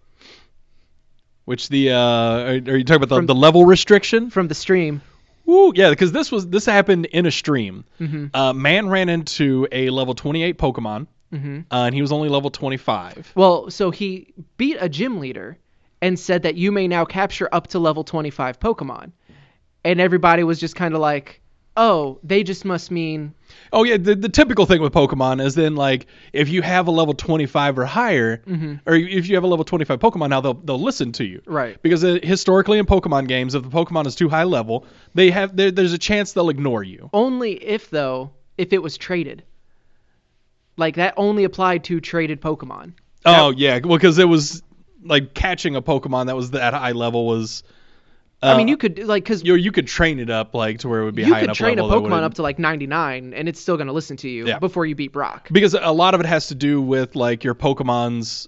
Which are you talking about the level restriction? From the stream. Ooh, yeah, because this happened in a stream. Mm-hmm. Man ran into a level 28 Pokemon, Mm-hmm. And he was only level 25. Well, so he beat a gym leader and said that you may now capture up to level 25 Pokemon. And everybody was just kind of like, oh, they just must mean... Oh, yeah, the typical thing with Pokemon is then, like, if you have a level 25 or higher, or if you have a level 25 Pokemon, now they'll listen to you. Right. Because historically in Pokemon games, if the Pokemon is too high level, there's a chance they'll ignore you. Only if it was traded. Like, that only applied to traded Pokemon. Oh, yeah, well, because it was, like, catching a Pokemon that was that high level was... I mean, you could, like, because... You could train it up, like, to where it would be high enough level. You could train a Pokemon up to, like, 99, and it's still going to listen to you before you beat Brock. Because a lot of it has to do with, like, your Pokemon's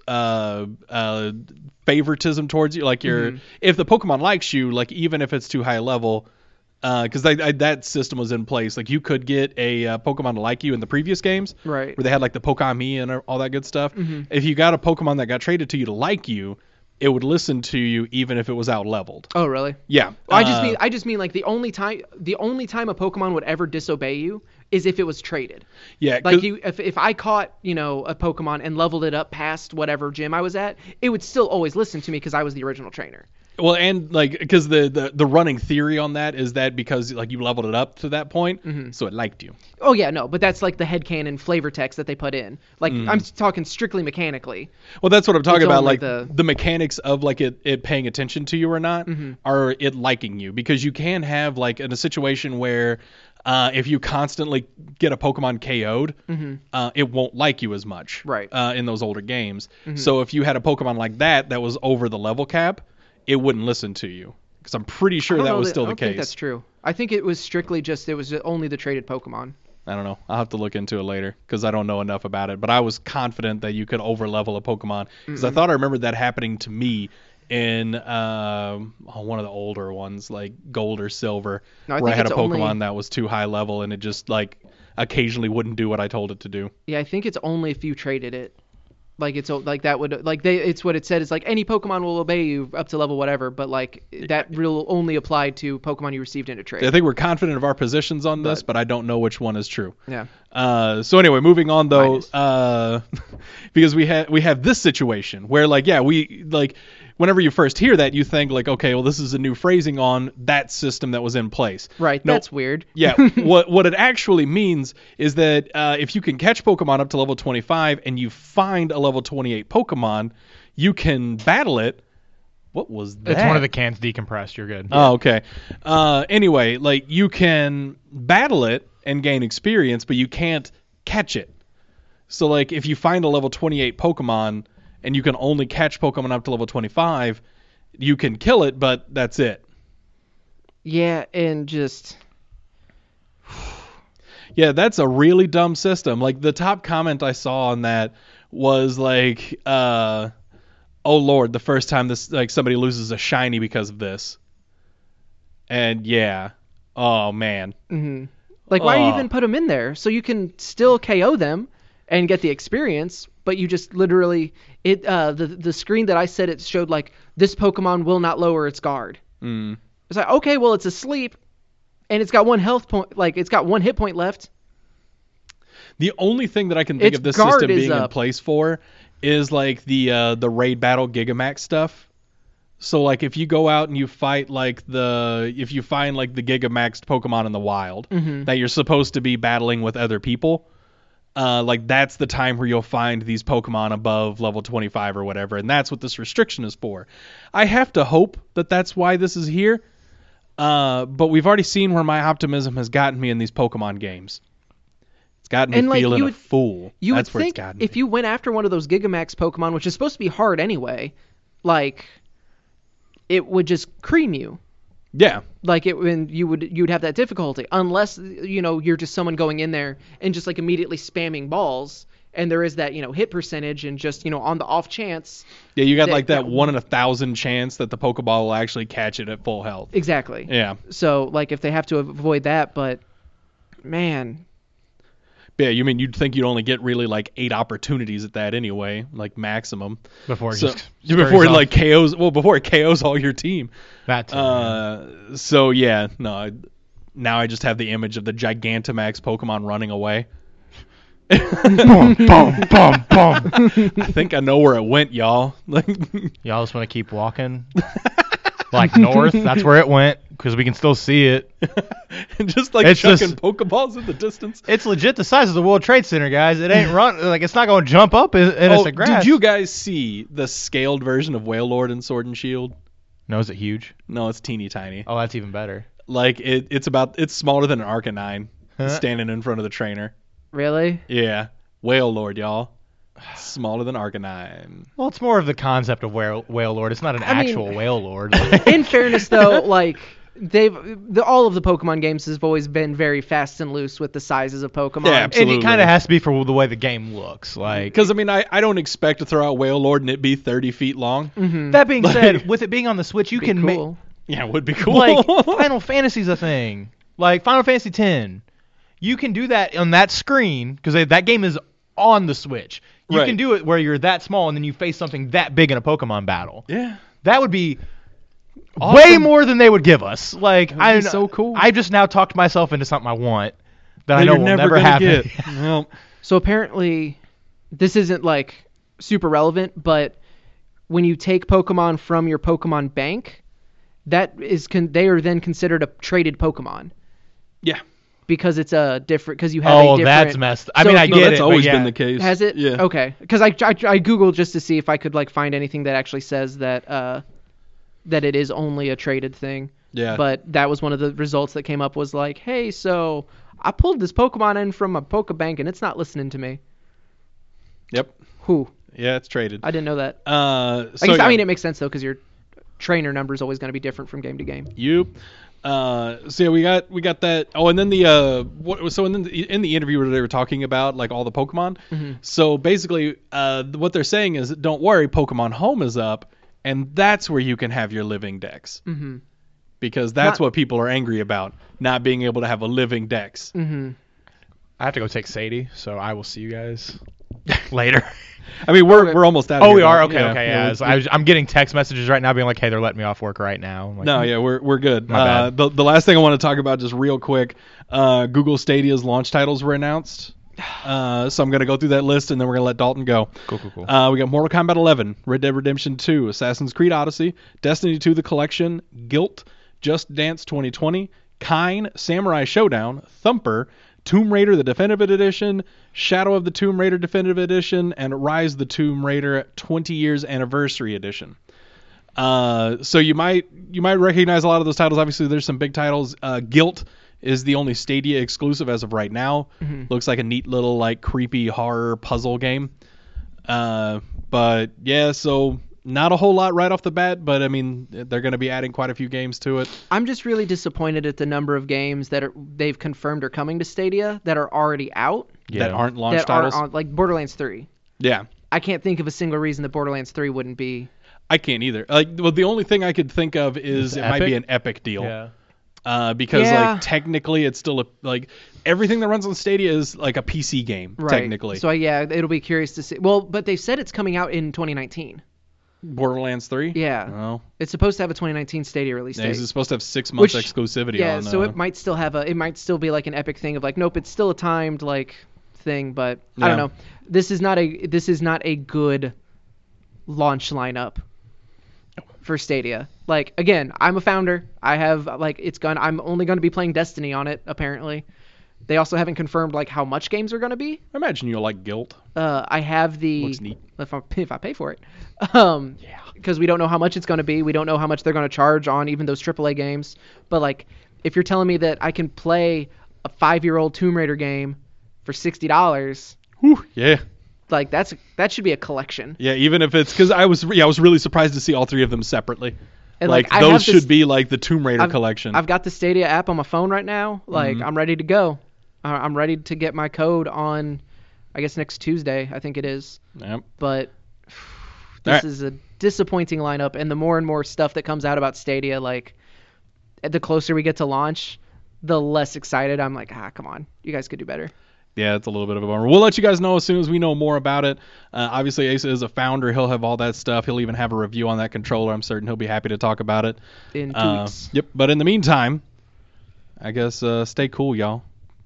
favoritism towards you. Like, if the Pokemon likes you, like, even if it's too high level... Because that system was in place. Like, you could get a Pokemon to like you in the previous games. Right. Where they had, like, the Pokemon and all that good stuff. If you got a Pokemon that got traded to you to like you... it would listen to you even if it was out leveled. Oh, really? Yeah. Well, I just mean like the only time a Pokemon would ever disobey you is if it was traded. Yeah. Like if I caught, a Pokemon and leveled it up past whatever gym I was at, it would still always listen to me because I was the original trainer. Well, and like because the running theory on that is that because like you leveled it up to that point, so it liked you. Oh yeah, no, but that's like the headcanon flavor text that they put in. Like I'm talking strictly mechanically. Well, that's what I'm talking about. Like the mechanics of like it paying attention to you or not, or it liking you, because you can have like in a situation where if you constantly get a Pokemon KO'd, it won't like you as much. Right. In those older games. So if you had a Pokemon like that was over the level cap, it wouldn't listen to you. Because I'm pretty sure that was still the case. I don't think that's true. I think it was strictly only the traded Pokemon. I don't know. I'll have to look into it later because I don't know enough about it. But I was confident that you could over-level a Pokemon because I thought I remembered that happening to me in one of the older ones, like Gold or Silver, where I had a Pokemon that was too high level and it just like occasionally wouldn't do what I told it to do. Yeah, I think it's only if you traded it. Like it's like that would like they it's what it said is like any Pokemon will obey you up to level whatever, but like that will only apply to Pokemon you received in a trade. I think we're confident of our positions on this, but I don't know which one is true. Yeah. So anyway, moving on though, because we have this situation where like we like whenever you first hear that you think like okay, well this is a new phrasing on that system that was in place. Right. No, that's weird. Yeah. what it actually means is that if you can catch Pokemon up to level 25 and you find a level 28 Pokemon, you can battle it. What was that? It's one of the cans decompressed. You're good. Oh, okay. Anyway, like you can battle it and gain experience, but you can't catch it. So like if you find a level 28 Pokemon and you can only catch Pokemon up to level 25, you can kill it, but that's it. Yeah, and just yeah, that's a really dumb system. Like the top comment I saw on that was like, "Oh Lord, the first time this like somebody loses a shiny because of this." And yeah, oh man. Mm-hmm. Like why even put them in there so you can still KO them and get the experience, but you just literally the screen that I said it showed like this Pokemon will not lower its guard. Mm. It's like okay, well it's asleep. And it's got one health point, like it's got one hit point left. The only thing that I can think Its of this guard system is being in up. place for is like the raid battle Gigamax stuff. So like if you go out and you fight like if you find like the Gigamaxed Pokemon in the wild that you're supposed to be battling with other people, like that's the time where you'll find these Pokemon above level 25 or whatever, and that's what this restriction is for. I have to hope that that's why this is here. But we've already seen where my optimism has gotten me in these Pokemon games. It's gotten me feeling a fool. You That's would where think it's gotten me. if you went after one of those Gigamax Pokemon, which is supposed to be hard anyway, like it would just cream you. Yeah. Like you would have that difficulty unless you're just someone going in there and just like immediately spamming balls. And there is that, hit percentage and just, on the off chance. Yeah, you got like that 1 in 1,000 chance that the Pokeball will actually catch it at full health. Exactly. Yeah. So, like, if they have to avoid that, but, man. Yeah, you mean you'd think you'd only get really like 8 opportunities at that anyway, like maximum. Before it KOs all your team. That too, so yeah, no. Now I just have the image of the Gigantamax Pokemon running away. boom, boom, boom, boom. I think I know where it went, y'all. Y'all just want to keep walking, like north. That's where it went because we can still see it. And just like chucking Pokeballs in the distance. It's legit the size of the World Trade Center, guys. It ain't it's not going to jump up in a grass. Did you guys see the scaled version of Wailord in Sword and Shield? No, is it huge? No, it's teeny tiny. Oh, that's even better. Like it's smaller than an Arcanine standing in front of the trainer. Really? Yeah. Wailord, y'all. Smaller than Arcanine. Well, it's more of the concept of Wailord. It's not an actual Wailord. In fairness, though, like all of the Pokemon games have always been very fast and loose with the sizes of Pokemon. Yeah, absolutely. And it kind of has to be for the way the game looks. Like, because I don't expect to throw out Wailord and it be 30 feet long. Mm-hmm. That being said, with it being on the Switch, you can cool. Yeah, it would be cool. Like Final Fantasy's a thing. Like Final Fantasy X. You can do that on that screen because that game is on the Switch. You can do it where you're that small and then you face something that big in a Pokemon battle. Yeah. That would be way more than they would give us. Like, I'm so cool. I just now talked myself into something I want that I know will never happen. Well, so apparently, this isn't like super relevant, but when you take Pokemon from your Pokemon bank, that is they are then considered a traded Pokemon. Yeah. Because it's because you have a different... that's messed up. I mean, I get it. That's always been the case. Has it? Yeah. Okay. Because I Googled just to see if I could like find anything that actually says that that it is only a traded thing. Yeah. But that was one of the results that came up was like, hey, so I pulled this Pokemon in from a Pokebank and it's not listening to me. Yep. Who? Yeah, it's traded. I didn't know that. I mean, it makes sense though because your trainer number is always going to be different from game to game. So yeah, we got that. Oh, and then in the interview where they were talking about like all the Pokemon. Mm-hmm. So basically, what they're saying is, don't worry, Pokemon Home is up, and that's where you can have your living dex. Mm-hmm. Because that's what people are angry about, not being able to have a living dex. Mm-hmm. I have to go take Sadie, so I will see you guys later. I mean, we're almost out of Oh, here. we are? though. Okay. Yeah, I'm getting text messages right now being like, hey, they're letting me off work right now. I'm like, No, yeah, we're good. My bad. The last thing I want to talk about just real quick, Google Stadia's launch titles were announced. So I'm going to go through that list, and then we're going to let Dalton go. Cool. We got Mortal Kombat 11, Red Dead Redemption 2, Assassin's Creed Odyssey, Destiny 2 The Collection, Guilt, Just Dance 2020, Kine, Samurai Showdown, Thumper, Tomb Raider the Definitive Edition, Shadow of the Tomb Raider Definitive Edition, and Rise of the Tomb Raider 20 Years Anniversary Edition. So you might recognize a lot of those titles. Obviously, there's some big titles. Guilt is the only Stadia exclusive as of right now. Looks like a neat little like creepy horror puzzle game. But yeah, so not a whole lot right off the bat, but I mean they're going to be adding quite a few games to it. I'm just really disappointed at the number of games that they've confirmed are coming to Stadia that are already out. That aren't launch that titles. Aren't like Borderlands 3. Yeah. I can't think of a single reason that Borderlands 3 wouldn't be. I can't either. Well, the only thing I could think of is it might be an Epic deal. Yeah. Because like technically it's still like everything that runs on Stadia is like a PC game technically. So yeah, it'll be curious to see. Well, but they said it's coming out in 2019. Borderlands 3? Yeah. Oh. It's supposed to have a 2019 Stadia release date. It's supposed to have 6 months exclusivity yeah, on. So it might still have it might still be like an Epic thing of like, nope, it's still a timed like thing, but I don't know. This is not a good launch lineup for Stadia. Like, again, I'm a founder. I have like I'm only going to be playing Destiny on it apparently. They also haven't confirmed like how much games are going to be. I imagine you'll like Guilt. I have the Looks neat. if I pay for it. Because we don't know how much it's going to be. We don't know how much they're going to charge on even those AAA games. But like, if you're telling me that I can play a 5-year-old Tomb Raider game for $60, Whew, yeah. like that should be a collection. Yeah, even if it's because I was really surprised to see all 3 of them separately. And like those should be like the Tomb Raider collection. I've got the Stadia app on my phone right now. Like I'm ready to go. I'm ready to get my code on, I guess next Tuesday, I think it is. Yep. But this is a disappointing lineup, and the more and more stuff that comes out about Stadia, like the closer we get to launch, the less excited I'm like, come on, you guys could do better. Yeah, it's a little bit of a bummer. We'll let you guys know as soon as we know more about it. Obviously, Asa is a founder. He'll have all that stuff. He'll even have a review on that controller. I'm certain he'll be happy to talk about it. In 2 weeks. Yep. But in the meantime, I guess stay cool, y'all.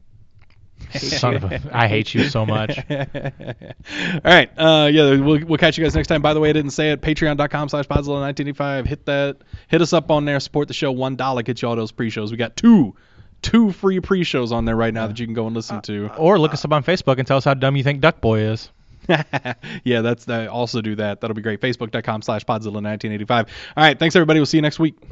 Son of a, I hate you so much. All right. We'll catch you guys next time. By the way, I didn't say it. Patreon.com/Podzilla1985. Hit us up on there. Support the show. $1 gets you all those pre-shows. We got two free pre-shows on there right now that you can go and listen to. Or look us up on Facebook and tell us how dumb you think Duck Boy is. Yeah, also do that. That'll be great. Facebook.com/Podzilla1985. All right. Thanks, everybody. We'll see you next week.